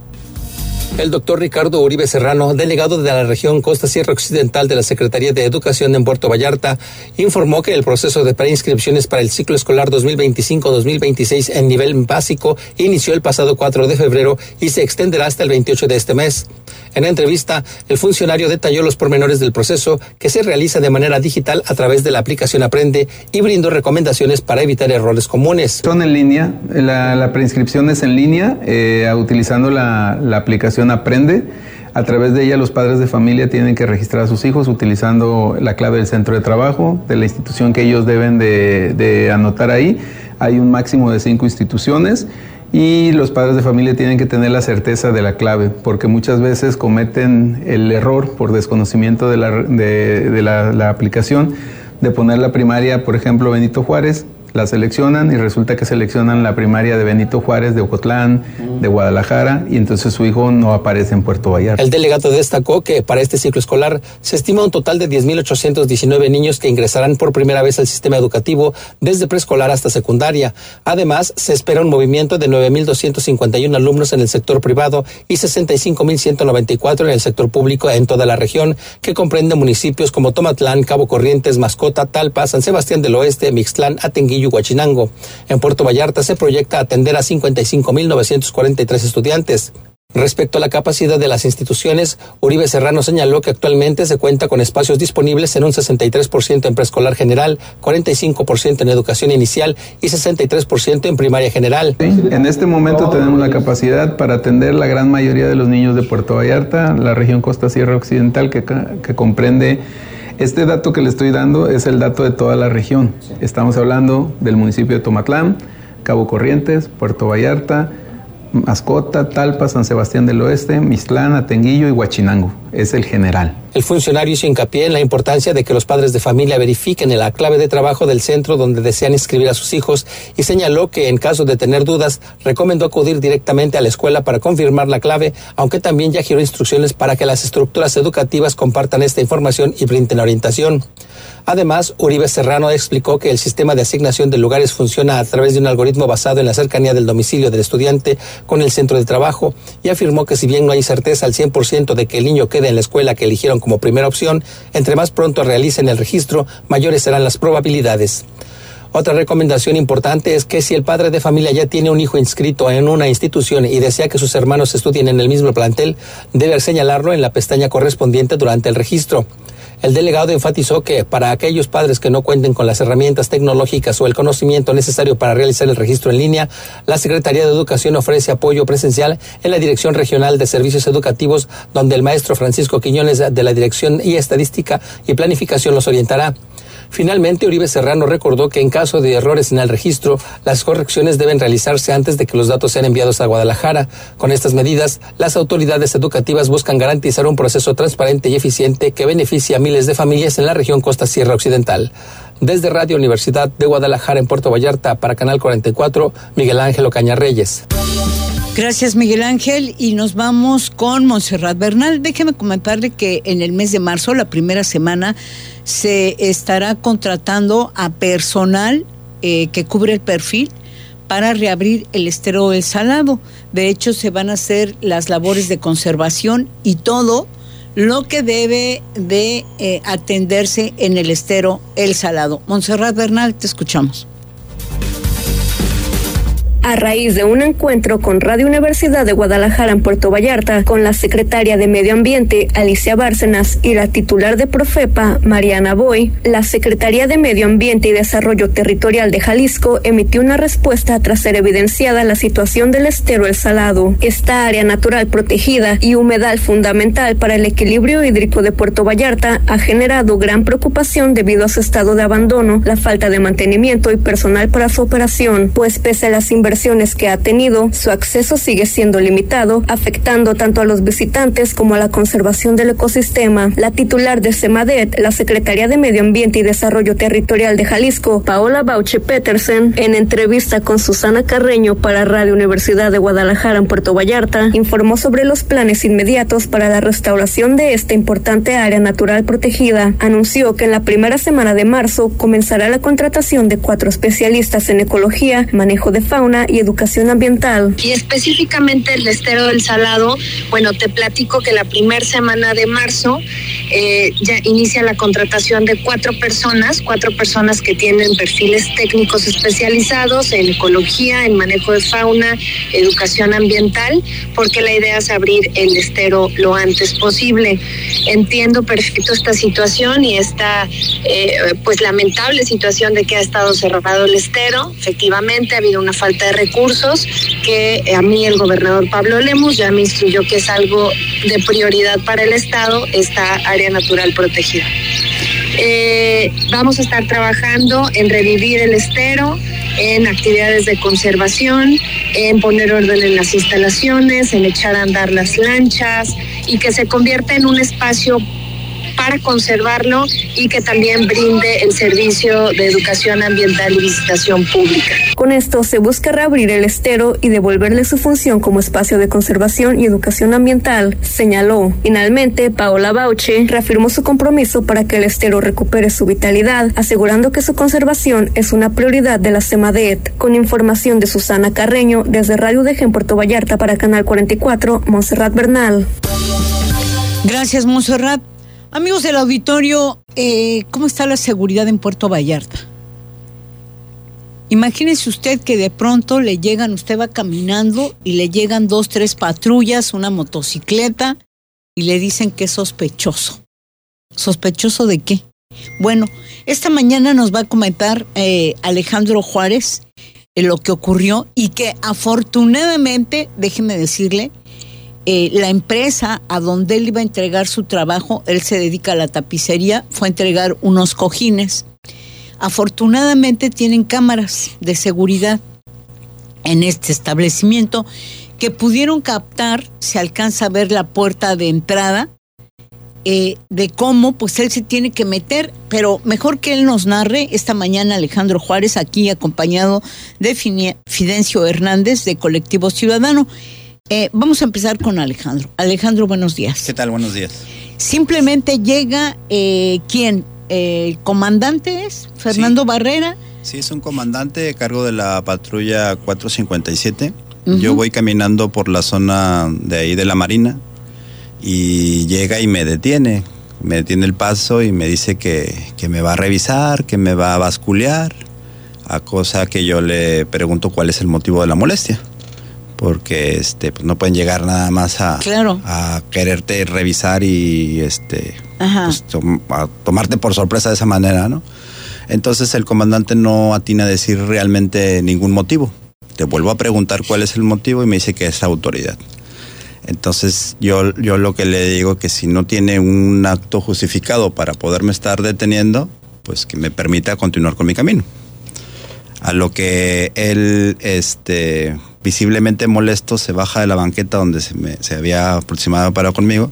El doctor Ricardo Uribe Serrano, delegado de la región Costa Sierra Occidental de la Secretaría de Educación en Puerto Vallarta, informó que el proceso de preinscripciones para el ciclo escolar dos mil veinticinco dos mil veintiséis en nivel básico inició el pasado cuatro de febrero y se extenderá hasta el veintiocho de este mes. En la entrevista, el funcionario detalló los pormenores del proceso, que se realiza de manera digital a través de la aplicación Aprende, y brindó recomendaciones para evitar errores comunes. Son en línea, la, la preinscripción es en línea, eh, utilizando la, la aplicación Aprende. A través de ella los padres de familia tienen que registrar a sus hijos utilizando la clave del centro de trabajo, de la institución que ellos deben de, de anotar ahí. Hay un máximo de cinco instituciones. Y los padres de familia tienen que tener la certeza de la clave, porque muchas veces cometen el error por desconocimiento de la, de, de la, la aplicación de poner la primaria, por ejemplo, Benito Juárez, la seleccionan y resulta que seleccionan la primaria de Benito Juárez, de Ocotlán, de Guadalajara, y entonces su hijo no aparece en Puerto Vallarta. El delegado destacó que para este ciclo escolar se estima un total de diez mil ochocientos diecinueve niños que ingresarán por primera vez al sistema educativo desde preescolar hasta secundaria. Además, se espera un movimiento de nueve mil doscientos cincuenta y uno alumnos en el sector privado y sesenta y cinco mil ciento noventa y cuatro en el sector público en toda la región, que comprende municipios como Tomatlán, Cabo Corrientes, Mascota, Talpa, San Sebastián del Oeste, Mixtlán, Atenguillo, Huachinango. En Puerto Vallarta se proyecta atender a cincuenta y cinco mil novecientos cuarenta y tres estudiantes. Respecto a la capacidad de las instituciones, Uribe Serrano señaló que actualmente se cuenta con espacios disponibles en un sesenta y tres por ciento en preescolar general, cuarenta y cinco por ciento en educación inicial y sesenta y tres por ciento en primaria general. Sí, en este momento tenemos la capacidad para atender la gran mayoría de los niños de Puerto Vallarta, la región Costa Sierra Occidental, que, que comprende. Este dato que le estoy dando es el dato de toda la región. Estamos hablando del municipio de Tomatlán, Cabo Corrientes, Puerto Vallarta, Mascota, Talpa, San Sebastián del Oeste, Mixtlán, Atenguillo y Huachinango. Es el general. El funcionario hizo hincapié en la importancia de que los padres de familia verifiquen la clave de trabajo del centro donde desean inscribir a sus hijos y señaló que en caso de tener dudas, recomendó acudir directamente a la escuela para confirmar la clave, aunque también ya giró instrucciones para que las estructuras educativas compartan esta información y brinden orientación. Además, Uribe Serrano explicó que el sistema de asignación de lugares funciona a través de un algoritmo basado en la cercanía del domicilio del estudiante con el centro de trabajo y afirmó que si bien no hay certeza al cien por ciento de que el niño quede en la escuela que eligieron como primera opción, entre más pronto realicen el registro, mayores serán las probabilidades. Otra recomendación importante es que si el padre de familia ya tiene un hijo inscrito en una institución y desea que sus hermanos estudien en el mismo plantel, debe señalarlo en la pestaña correspondiente durante el registro. El delegado enfatizó que para aquellos padres que no cuenten con las herramientas tecnológicas o el conocimiento necesario para realizar el registro en línea, la Secretaría de Educación ofrece apoyo presencial en la Dirección Regional de Servicios Educativos, donde el maestro Francisco Quiñones de la Dirección y Estadística y Planificación los orientará. Finalmente, Uribe Serrano recordó que en caso de errores en el registro, las correcciones deben realizarse antes de que los datos sean enviados a Guadalajara. Con estas medidas, las autoridades educativas buscan garantizar un proceso transparente y eficiente que beneficie a miles de familias en la región Costa Sierra Occidental. Desde Radio Universidad de Guadalajara en Puerto Vallarta para Canal cuarenta y cuatro, Miguel Ángel Ocaña Reyes. Gracias, Miguel Ángel, y nos vamos con Montserrat Bernal. Déjeme comentarle que en el mes de marzo, la primera semana, se estará contratando a personal eh, que cubre el perfil para reabrir el estero El Salado. De hecho, se van a hacer las labores de conservación y todo lo que debe de eh, atenderse en el estero El Salado. Montserrat Bernal, te escuchamos. A raíz de un encuentro con Radio Universidad de Guadalajara en Puerto Vallarta, con la secretaria de Medio Ambiente, Alicia Bárcenas, y la titular de Profepa, Mariana Boy, la Secretaría de Medio Ambiente y Desarrollo Territorial de Jalisco emitió una respuesta tras ser evidenciada la situación del estero El Salado. Esta área natural protegida y humedal fundamental para el equilibrio hídrico de Puerto Vallarta ha generado gran preocupación debido a su estado de abandono, la falta de mantenimiento y personal para su operación, pues pese a las inversiones que ha tenido, su acceso sigue siendo limitado, afectando tanto a los visitantes como a la conservación del ecosistema. La titular de SEMADET, la Secretaría de Medio Ambiente y Desarrollo Territorial de Jalisco, Paola Bauche Petersen, en entrevista con Susana Carreño para Radio Universidad de Guadalajara en Puerto Vallarta, informó sobre los planes inmediatos para la restauración de esta importante área natural protegida. Anunció que en la primera semana de marzo comenzará la contratación de cuatro especialistas en ecología, manejo de fauna y educación ambiental. Y específicamente el estero del Salado, bueno, te platico que la primera semana de marzo eh, ya inicia la contratación de cuatro personas, cuatro personas que tienen perfiles técnicos especializados en ecología, en manejo de fauna, educación ambiental, porque la idea es abrir el estero lo antes posible. Entiendo perfecto esta situación y esta eh, pues lamentable situación de que ha estado cerrado el estero. Efectivamente ha habido una falta de recursos que a mí el gobernador Pablo Lemus ya me instruyó que es algo de prioridad para el Estado, esta área natural protegida. Eh, vamos a estar trabajando en revivir el estero, en actividades de conservación, en poner orden en las instalaciones, en echar a andar las lanchas y que se convierta en un espacio para conservarlo y que también brinde el servicio de educación ambiental y visitación pública. Con esto se busca reabrir el estero y devolverle su función como espacio de conservación y educación ambiental, señaló. Finalmente, Paola Bauche reafirmó su compromiso para que el estero recupere su vitalidad, asegurando que su conservación es una prioridad de la SEMADET. Con información de Susana Carreño, desde Radio U D G en Puerto Vallarta para Canal cuarenta y cuatro, Montserrat Bernal. Gracias, Montserrat. Amigos del auditorio, eh, ¿cómo está la seguridad en Puerto Vallarta? Imagínese usted que de pronto le llegan, usted va caminando y le llegan dos, tres patrullas, una motocicleta y le dicen que es sospechoso. ¿Sospechoso de qué? Bueno, esta mañana nos va a comentar eh, Alejandro Juárez eh, lo que ocurrió y que afortunadamente, déjeme decirle, Eh, la empresa a donde él iba a entregar su trabajo, él se dedica a la tapicería, fue a entregar unos cojines. Afortunadamente tienen cámaras de seguridad en este establecimiento que pudieron captar, se alcanza a ver la puerta de entrada, eh, de cómo pues él se tiene que meter, pero mejor que él nos narre esta mañana Alejandro Juárez, aquí acompañado de Fidencio Hernández de Colectivo Ciudadano. Eh, vamos a empezar con Alejandro. Alejandro, buenos días. ¿Qué tal? Buenos días. Simplemente llega, eh, ¿quién? eh, el comandante es Fernando Sí. Barrera. Sí, es un comandante a cargo de la patrulla cuatrocientos cincuenta y siete. Uh-huh. Yo voy caminando por la zona de ahí de la Marina y llega y me detiene. Me detiene el paso y me dice que, que me va a revisar, que me va a basculear, a cosa que yo le pregunto cuál es el motivo de la molestia. Porque este pues no pueden llegar nada más a, claro. a quererte revisar y este Ajá. pues, tom- a tomarte por sorpresa de esa manera, ¿no? Entonces el comandante no atina a decir realmente ningún motivo. Te vuelvo a preguntar cuál es el motivo y me dice que es autoridad. Entonces yo, yo lo que le digo que si no tiene un acto justificado para poderme estar deteniendo, pues que me permita continuar con mi camino. A lo que él, este, visiblemente molesto, se baja de la banqueta donde se, me, se había aproximado para conmigo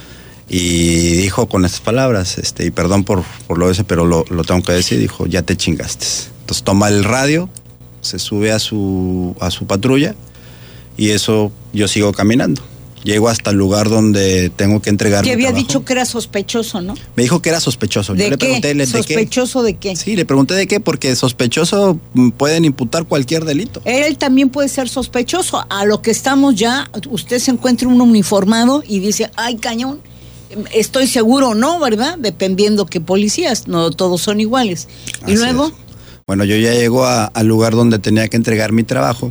y dijo con estas palabras, este, y perdón por, por lo ese, pero lo, lo tengo que decir, dijo, ya te chingaste. Entonces toma el radio, se sube a su, a su patrulla y eso yo sigo caminando. Llego hasta el lugar donde tengo que entregar Te mi había trabajo. dicho que era sospechoso, ¿no? Me dijo que era sospechoso. ¿De Yo le qué? pregunté ¿de qué? ¿Sospechoso de qué? Sí, le pregunté de qué, porque sospechoso mm, pueden imputar cualquier delito. Él también puede ser sospechoso. A lo que estamos ya, usted se encuentra un uniformado y dice, ay, cañón, estoy seguro o no, ¿verdad? Dependiendo qué policías, no todos son iguales. Y Así luego, es. Bueno, yo ya llego a- al lugar donde tenía que entregar mi trabajo.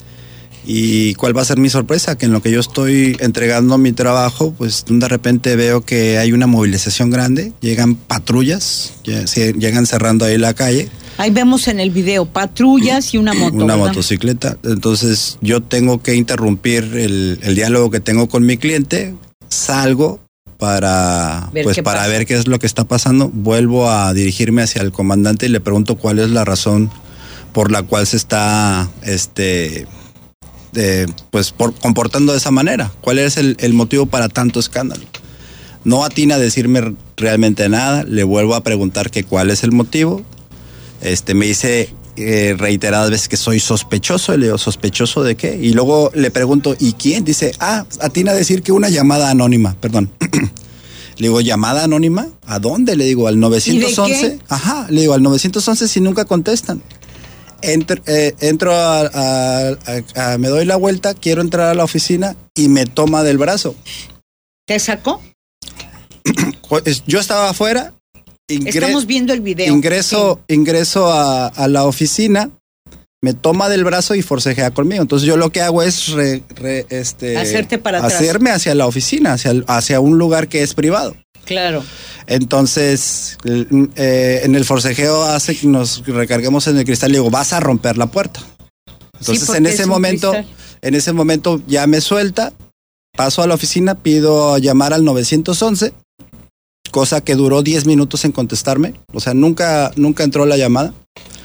¿Y cuál va a ser mi sorpresa? Que en lo que yo estoy entregando mi trabajo, pues de repente veo que hay una movilización grande, llegan patrullas, ya- se- llegan cerrando ahí la calle. ahí vemos en el video patrullas y una moto. Una ¿verdad? motocicleta. Entonces yo tengo que interrumpir el, el diálogo que tengo con mi cliente, salgo para, Ver pues, qué para pasa. ver qué es lo que está pasando, vuelvo a dirigirme hacia el comandante y le pregunto cuál es la razón por la cual se está este de, pues por, comportando de esa manera, cuál es el, el motivo para tanto escándalo. No atina a decirme realmente nada, le vuelvo a preguntar que cuál es el motivo. Este me dice eh, reiteradas veces que soy sospechoso, le digo, ¿sospechoso de qué? Y luego le pregunto, ¿y quién? Dice, ah, atina a decir que una llamada anónima, perdón. Le digo, ¿llamada anónima? ¿A dónde? Le digo, al nueve once. Ajá, le digo, al nueve once si nunca contestan. Entro, eh, entro a, a, a, a, me doy la vuelta, quiero entrar a la oficina y me toma del brazo. ¿Te sacó? Yo estaba afuera. Ingre- Estamos viendo el video. Ingreso, sí. ingreso a, a la oficina, me toma del brazo y forcejea conmigo. Entonces yo lo que hago es re, re, este, hacerte para atrás. Hacerme hacia la oficina, hacia, hacia un lugar que es privado. Claro. Entonces, eh, en el forcejeo hace que nos recarguemos en el cristal y digo, vas a romper la puerta. Entonces, sí, en ese momento, cristal. en ese momento ya me suelta, paso a la oficina, pido llamar al nueve once, cosa que duró diez minutos en contestarme. O sea, nunca, nunca entró la llamada.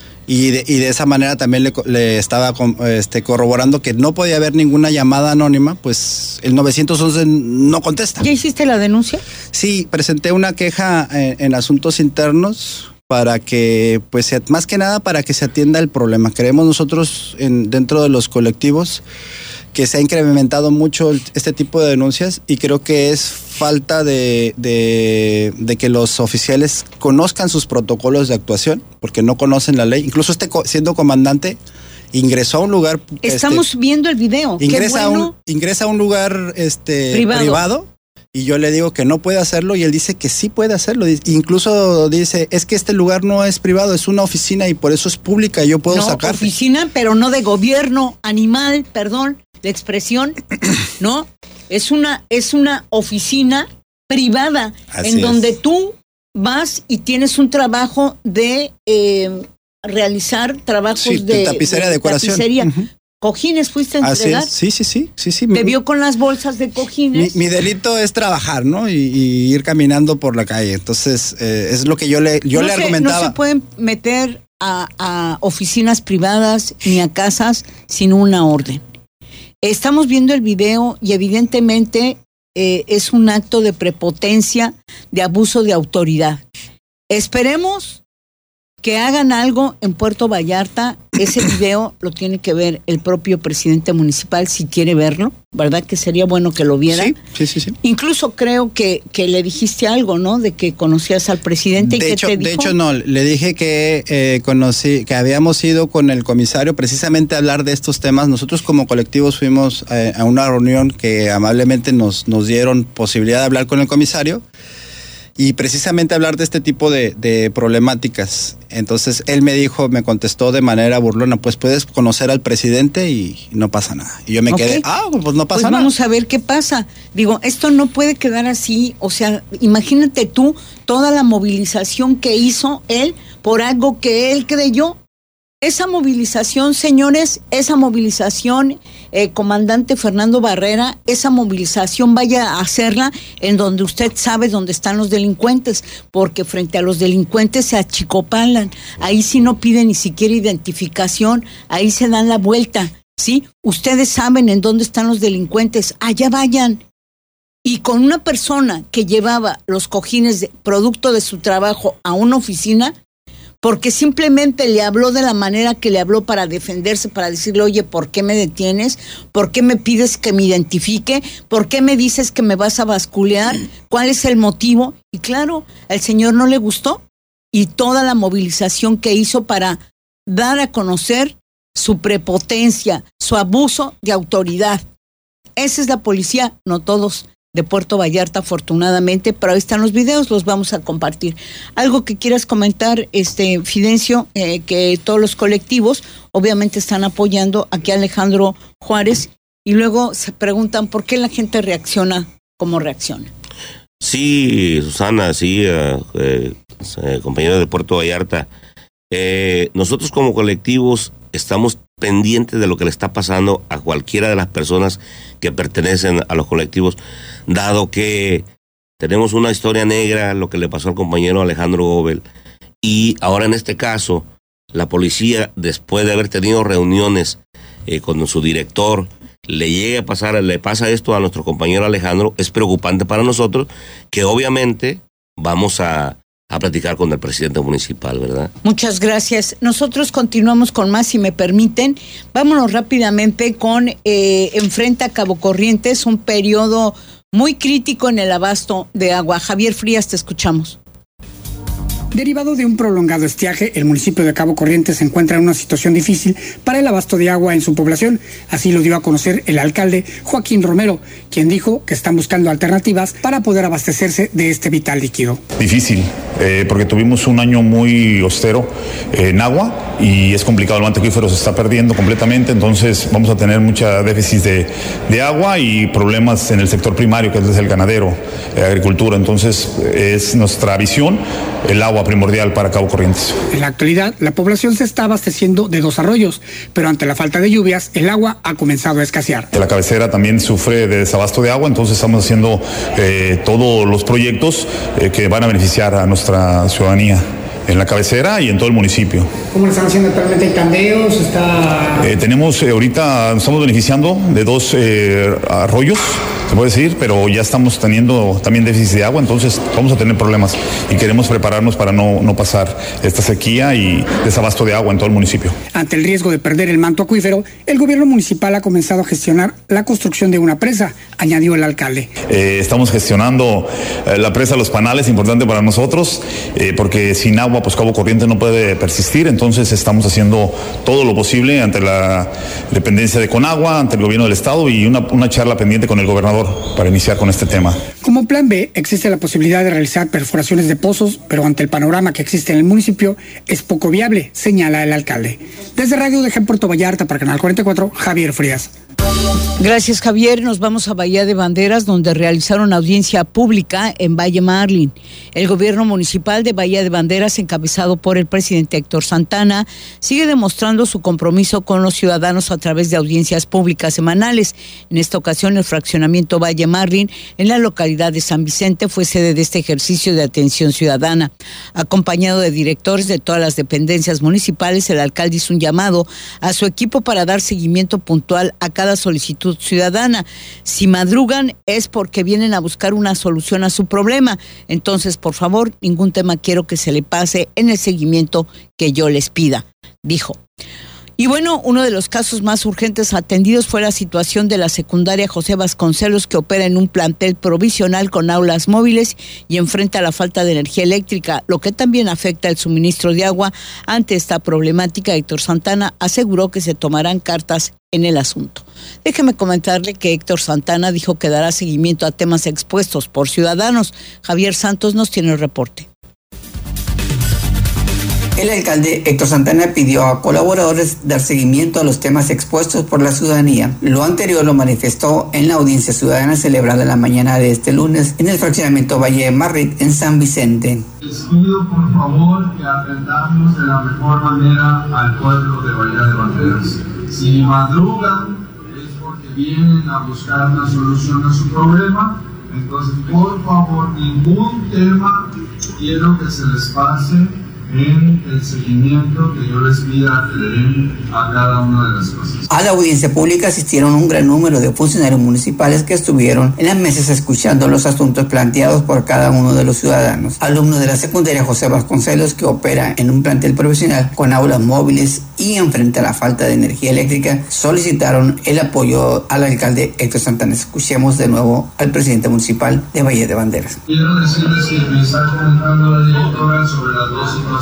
Y de, y de esa manera también le, le estaba este, corroborando que no podía haber ninguna llamada anónima, pues el nueve once no contesta. ¿Ya hiciste la denuncia? Sí, presenté una queja en, en asuntos internos para que, pues más que nada para que se atienda el problema. Creemos nosotros en, dentro de los colectivos que se ha incrementado mucho este tipo de denuncias y creo que es falta de, de, de que los oficiales conozcan sus protocolos de actuación, porque no conocen la ley. Incluso este siendo comandante ingresó a un lugar... Estamos este, viendo el video. Ingresa, Qué bueno. a un, ingresa a un lugar este, privado. privado y yo le digo que no puede hacerlo y él dice que sí puede hacerlo. Incluso dice, es que este lugar no es privado, es una oficina y por eso es pública y yo puedo no, sacar. Oficina, pero no de gobierno, animal, perdón. La expresión, ¿no? Es una, es una oficina privada. Así en donde es. tú vas y tienes un trabajo de eh, realizar trabajos sí, de, de tapicería, de decoración. Tapicería. Uh-huh. ¿Cojines fuiste a entregar? Así es. Sí, sí, sí, sí, sí. Te vio con las bolsas de cojines. Mi, mi delito es trabajar, ¿no? Y, y ir caminando por la calle. Entonces, eh, es lo que yo le, yo no le se, argumentaba. No se pueden meter a, a oficinas privadas ni a casas sin una orden. Estamos viendo el video y evidentemente eh, es un acto de prepotencia, de abuso de autoridad. Esperemos que hagan algo en Puerto Vallarta. Ese video lo tiene que ver el propio presidente municipal si quiere verlo, ¿verdad? Que sería bueno que lo viera. Sí, sí, sí. sí. Incluso creo que, que le dijiste algo, ¿no? De que conocías al presidente. De y hecho, que te de dijo. hecho no, le dije que eh, conocí, que habíamos ido con el comisario precisamente a hablar de estos temas. Nosotros como colectivos fuimos eh, a una reunión que amablemente nos, nos dieron posibilidad de hablar con el comisario. Y precisamente hablar de este tipo de, de problemáticas. Entonces él me dijo, me contestó de manera burlona, pues puedes conocer al presidente y no pasa nada. Y yo me Okay. quedé, ah, pues no pasa pues nada. Vamos a ver qué pasa. Digo, esto no puede quedar así. O sea, imagínate tú toda la movilización que hizo él por algo que él creyó. Esa movilización, señores, esa movilización, eh, comandante Fernando Barrera, esa movilización vaya a hacerla en donde usted sabe dónde están los delincuentes, porque frente a los delincuentes se achicopalan, ahí sí no piden ni siquiera identificación, ahí se dan la vuelta, ¿sí? Ustedes saben en dónde están los delincuentes, allá vayan. Y con una persona que llevaba los cojines de, producto de su trabajo a una oficina, porque simplemente le habló de la manera que le habló para defenderse, para decirle, oye, ¿por qué me detienes? ¿Por qué me pides que me identifique? ¿Por qué me dices que me vas a basculear? ¿Cuál es el motivo? Y claro, al señor no le gustó y toda la movilización que hizo para dar a conocer su prepotencia, su abuso de autoridad. Esa es la policía, no todos, de Puerto Vallarta, afortunadamente, pero ahí están los videos, los vamos a compartir. Algo que quieras comentar, este Fidencio, eh, que todos los colectivos obviamente están apoyando aquí a Alejandro Juárez y luego se preguntan por qué la gente reacciona como reacciona. Sí, Susana, sí, eh, eh, eh, compañeros de Puerto Vallarta, eh, nosotros como colectivos estamos pendientes de lo que le está pasando a cualquiera de las personas que pertenecen a los colectivos, dado que tenemos una historia negra, lo que le pasó al compañero Alejandro Gobel, y ahora en este caso, la policía, después de haber tenido reuniones eh, con su director, le llegue a pasar, le pasa esto a nuestro compañero Alejandro, es preocupante para nosotros, que obviamente vamos a a platicar con el presidente municipal, ¿verdad? Muchas gracias. Nosotros continuamos con más, si me permiten. Vámonos rápidamente con eh, Enfrenta Cabo Corrientes, un periodo muy crítico en el abasto de agua. Javier Frías, te escuchamos. Derivado de un prolongado estiaje, el municipio de Cabo Corrientes se encuentra en una situación difícil para el abasto de agua en su población. Así lo dio a conocer el alcalde Joaquín Romero, quien dijo que están buscando alternativas para poder abastecerse de este vital líquido. Difícil, eh, porque tuvimos un año muy austero eh, en agua y es complicado, el manto acuífero se está perdiendo completamente, entonces vamos a tener mucha déficit de, de agua y problemas en el sector primario, que es el ganadero, eh, agricultura. Entonces es nuestra visión, el agua primordial para Cabo Corrientes. En la actualidad, la población se está abasteciendo de dos arroyos, pero ante la falta de lluvias, el agua ha comenzado a escasear. La cabecera también sufre de desabasto de agua, entonces estamos haciendo eh, todos los proyectos eh, que van a beneficiar a nuestra ciudadanía en la cabecera y en todo el municipio. ¿Cómo lo están haciendo actualmente? ¿Hay tandeos? Está... Eh, tenemos, eh, ahorita nos estamos beneficiando de dos eh, arroyos, se puede decir, pero ya estamos teniendo también déficit de agua, entonces vamos a tener problemas y queremos prepararnos para no, no pasar esta sequía y desabasto de agua en todo el municipio. Ante el riesgo de perder el manto acuífero, el gobierno municipal ha comenzado a gestionar la construcción de una presa, añadió el alcalde. Eh, estamos gestionando eh, la presa Los Panales, importante para nosotros, eh, porque sin agua pues Cabo Corrientes no puede persistir, entonces estamos haciendo todo lo posible ante la dependencia de Conagua, ante el gobierno del estado y una, una charla pendiente con el gobernador para iniciar con este tema. Como plan B, existe la posibilidad de realizar perforaciones de pozos, pero ante el panorama que existe en el municipio, es poco viable, señala el alcalde. Desde Radio de Puerto Vallarta para Canal cuarenta y cuatro, Javier Frías. Gracias, Javier. Nos vamos a Bahía de Banderas, donde realizaron audiencia pública en Valle Marlin. El gobierno municipal de Bahía de Banderas, encabezado por el presidente Héctor Santana, sigue demostrando su compromiso con los ciudadanos a través de audiencias públicas semanales. En esta ocasión, el fraccionamiento Valle Marlin, en la localidad de San Vicente, fue sede de este ejercicio de atención ciudadana. Acompañado de directores de todas las dependencias municipales, el alcalde hizo un llamado a su equipo para dar seguimiento puntual a cada cada solicitud ciudadana. Si madrugan es porque vienen a buscar una solución a su problema. Entonces, por favor, ningún tema quiero que se le pase en el seguimiento que yo les pida, dijo. Y bueno, uno de los casos más urgentes atendidos fue la situación de la secundaria José Vasconcelos, que opera en un plantel provisional con aulas móviles y enfrenta la falta de energía eléctrica, lo que también afecta el suministro de agua. Ante esta problemática, Héctor Santana aseguró que se tomarán cartas en el asunto. Déjeme comentarle que Héctor Santana dijo que dará seguimiento a temas expuestos por ciudadanos. Javier Santos nos tiene el reporte. El alcalde Héctor Santana pidió a colaboradores dar seguimiento a los temas expuestos por la ciudadanía. Lo anterior lo manifestó en la audiencia ciudadana celebrada en la mañana de este lunes en el fraccionamiento Valle de Marrit, en San Vicente. Les pido por favor que atendamos de la mejor manera al pueblo de Bahía de Banderas. Si madrugan es porque vienen a buscar una solución a su problema. Entonces, por favor, ningún tema quiero que se les pase en el seguimiento que yo les pida que le den a cada una de las cosas. A la audiencia pública asistieron un gran número de funcionarios municipales que estuvieron en las mesas escuchando los asuntos planteados por cada uno de los ciudadanos. Alumnos de la secundaria José Vasconcelos, que opera en un plantel profesional con aulas móviles y enfrenta la falta de energía eléctrica, solicitaron el apoyo al alcalde Héctor Santana. Escuchemos de nuevo al presidente municipal de Valle de Banderas. Quiero decirles que me está comentando la directora sobre las dos situaciones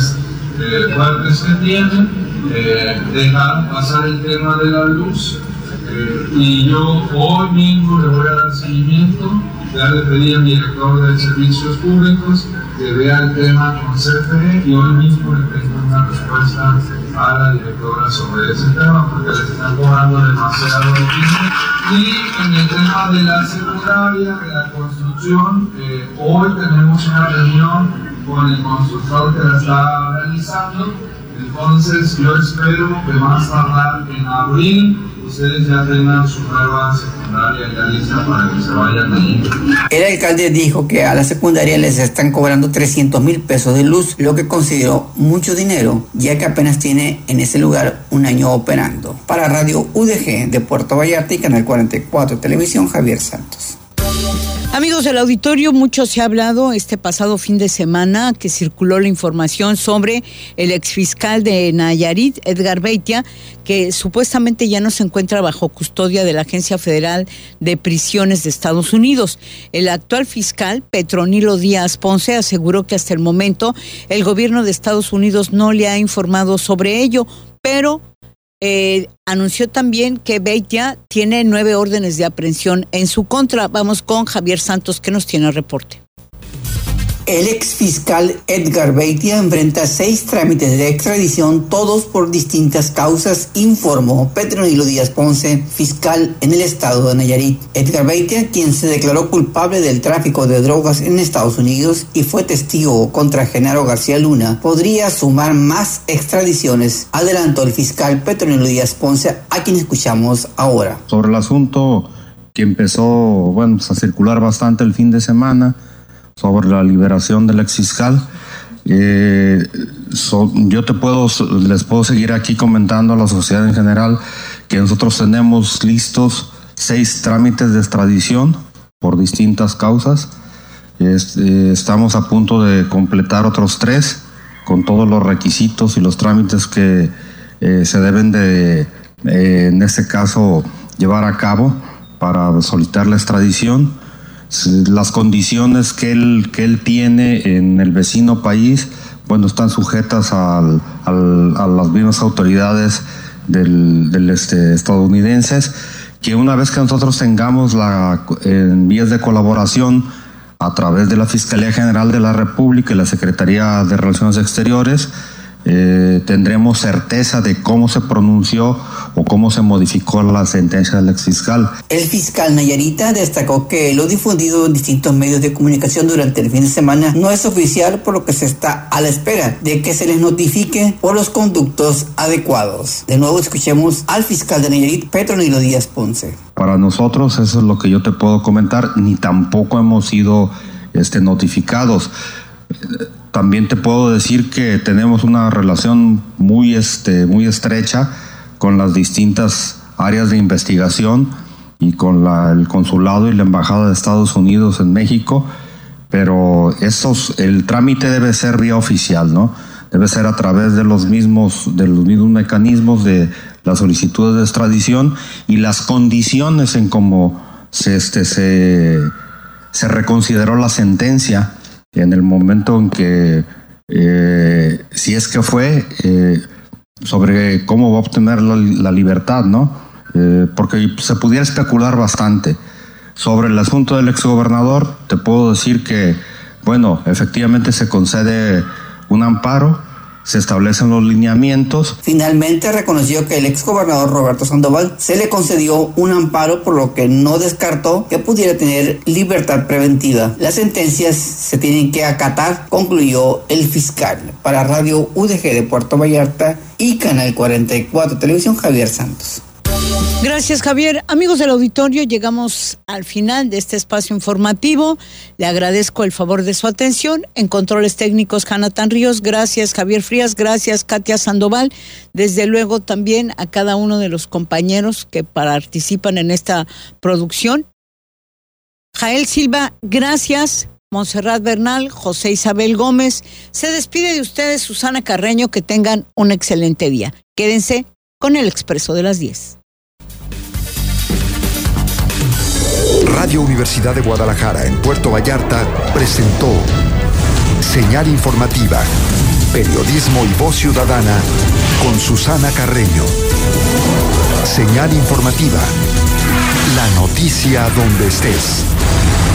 eh, fuertes que tienen, eh, dejaron pasar el tema de la luz eh, y yo hoy mismo le voy a dar seguimiento. Ya le pedí a mi director de servicios públicos que vea el tema con C F E y hoy mismo le tengo una respuesta a la directora sobre ese tema porque le están cobrando demasiado dinero. Y en el tema de la secundaria, de la construcción, eh, hoy tenemos una reunión con el constructor que la está realizando. Entonces yo espero que más tardar en abril ustedes ya tengan su nueva secundaria ya lista para que se vayan ahí. El alcalde dijo que a la secundaria les están cobrando trescientos mil pesos de luz, lo que consideró mucho dinero, ya que apenas tiene en ese lugar un año operando. Para Radio U D G de Puerto Vallarta y Canal cuarenta y cuatro Televisión, Javier Santos. Amigos del auditorio, mucho se ha hablado este pasado fin de semana que circuló la información sobre el exfiscal de Nayarit, Edgar Beitia, que supuestamente ya no se encuentra bajo custodia de la Agencia Federal de Prisiones de Estados Unidos. El actual fiscal, Petronilo Díaz Ponce, aseguró que hasta el momento el gobierno de Estados Unidos no le ha informado sobre ello, pero Eh, anunció también que Beitia tiene nueve órdenes de aprehensión en su contra. Vamos con Javier Santos, que nos tiene el reporte. El exfiscal Edgar Beitia enfrenta seis trámites de extradición, todos por distintas causas, informó Petronilo Díaz Ponce, fiscal en el estado de Nayarit. Edgar Beitia, quien se declaró culpable del tráfico de drogas en Estados Unidos y fue testigo contra Genaro García Luna, podría sumar más extradiciones, adelantó el fiscal Petronilo Díaz Ponce, a quien escuchamos ahora. Sobre el asunto que empezó, bueno, a circular bastante el fin de semana, sobre la liberación del exfiscal, eh, so, yo te puedo, les puedo seguir aquí comentando a la sociedad en general que nosotros tenemos listos seis trámites de extradición por distintas causas. Es, eh, estamos a punto de completar otros tres con todos los requisitos y los trámites que eh, se deben de, eh, en este caso, llevar a cabo para solicitar la extradición. Las condiciones que él, que él tiene en el vecino país, bueno, están sujetas al, al, a las mismas autoridades del, del este, estadounidenses, que una vez que nosotros tengamos la, en vías de colaboración a través de la Fiscalía General de la República y la Secretaría de Relaciones Exteriores, Eh, tendremos certeza de cómo se pronunció o cómo se modificó la sentencia del exfiscal. El fiscal nayarita destacó que lo difundido en distintos medios de comunicación durante el fin de semana no es oficial, por lo que se está a la espera de que se les notifique por los conductos adecuados. De nuevo escuchemos al fiscal de Nayarit, Petronilo Díaz Ponce. Para nosotros eso es lo que yo te puedo comentar, ni tampoco hemos sido este, notificados. También te puedo decir que tenemos una relación muy, este, muy estrecha con las distintas áreas de investigación y con la, el consulado y la embajada de Estados Unidos en México, pero esos, el trámite debe ser vía oficial, ¿no? Debe ser a través de los mismos, de los mismos mecanismos de las solicitudes de extradición y las condiciones en cómo se, este, se, se reconsideró la sentencia en el momento en que, eh, si es que fue, eh, sobre cómo va a obtener la, la libertad, ¿no? Eh, porque se pudiera especular bastante. Sobre el asunto del exgobernador, te puedo decir que, bueno, efectivamente se concede un amparo, se establecen los lineamientos. Finalmente reconoció que el exgobernador Roberto Sandoval se le concedió un amparo, por lo que no descartó que pudiera tener libertad preventiva. Las sentencias se tienen que acatar, concluyó el fiscal. Para Radio U D G de Puerto Vallarta y Canal cuarenta y cuatro Televisión, Javier Santos. Gracias, Javier. Amigos del auditorio, llegamos al final de este espacio informativo. Le agradezco el favor de su atención. En controles técnicos, Jonathan Ríos. Gracias, Javier Frías. Gracias, Katia Sandoval. Desde luego también a cada uno de los compañeros que participan en esta producción. Jael Silva, gracias. Montserrat Bernal, José Isabel Gómez. Se despide de ustedes Susana Carreño. Que tengan un excelente día. Quédense con el Expreso de las diez. Radio Universidad de Guadalajara en Puerto Vallarta presentó Señal Informativa, periodismo y voz ciudadana con Susana Carreño. Señal Informativa, la noticia donde estés.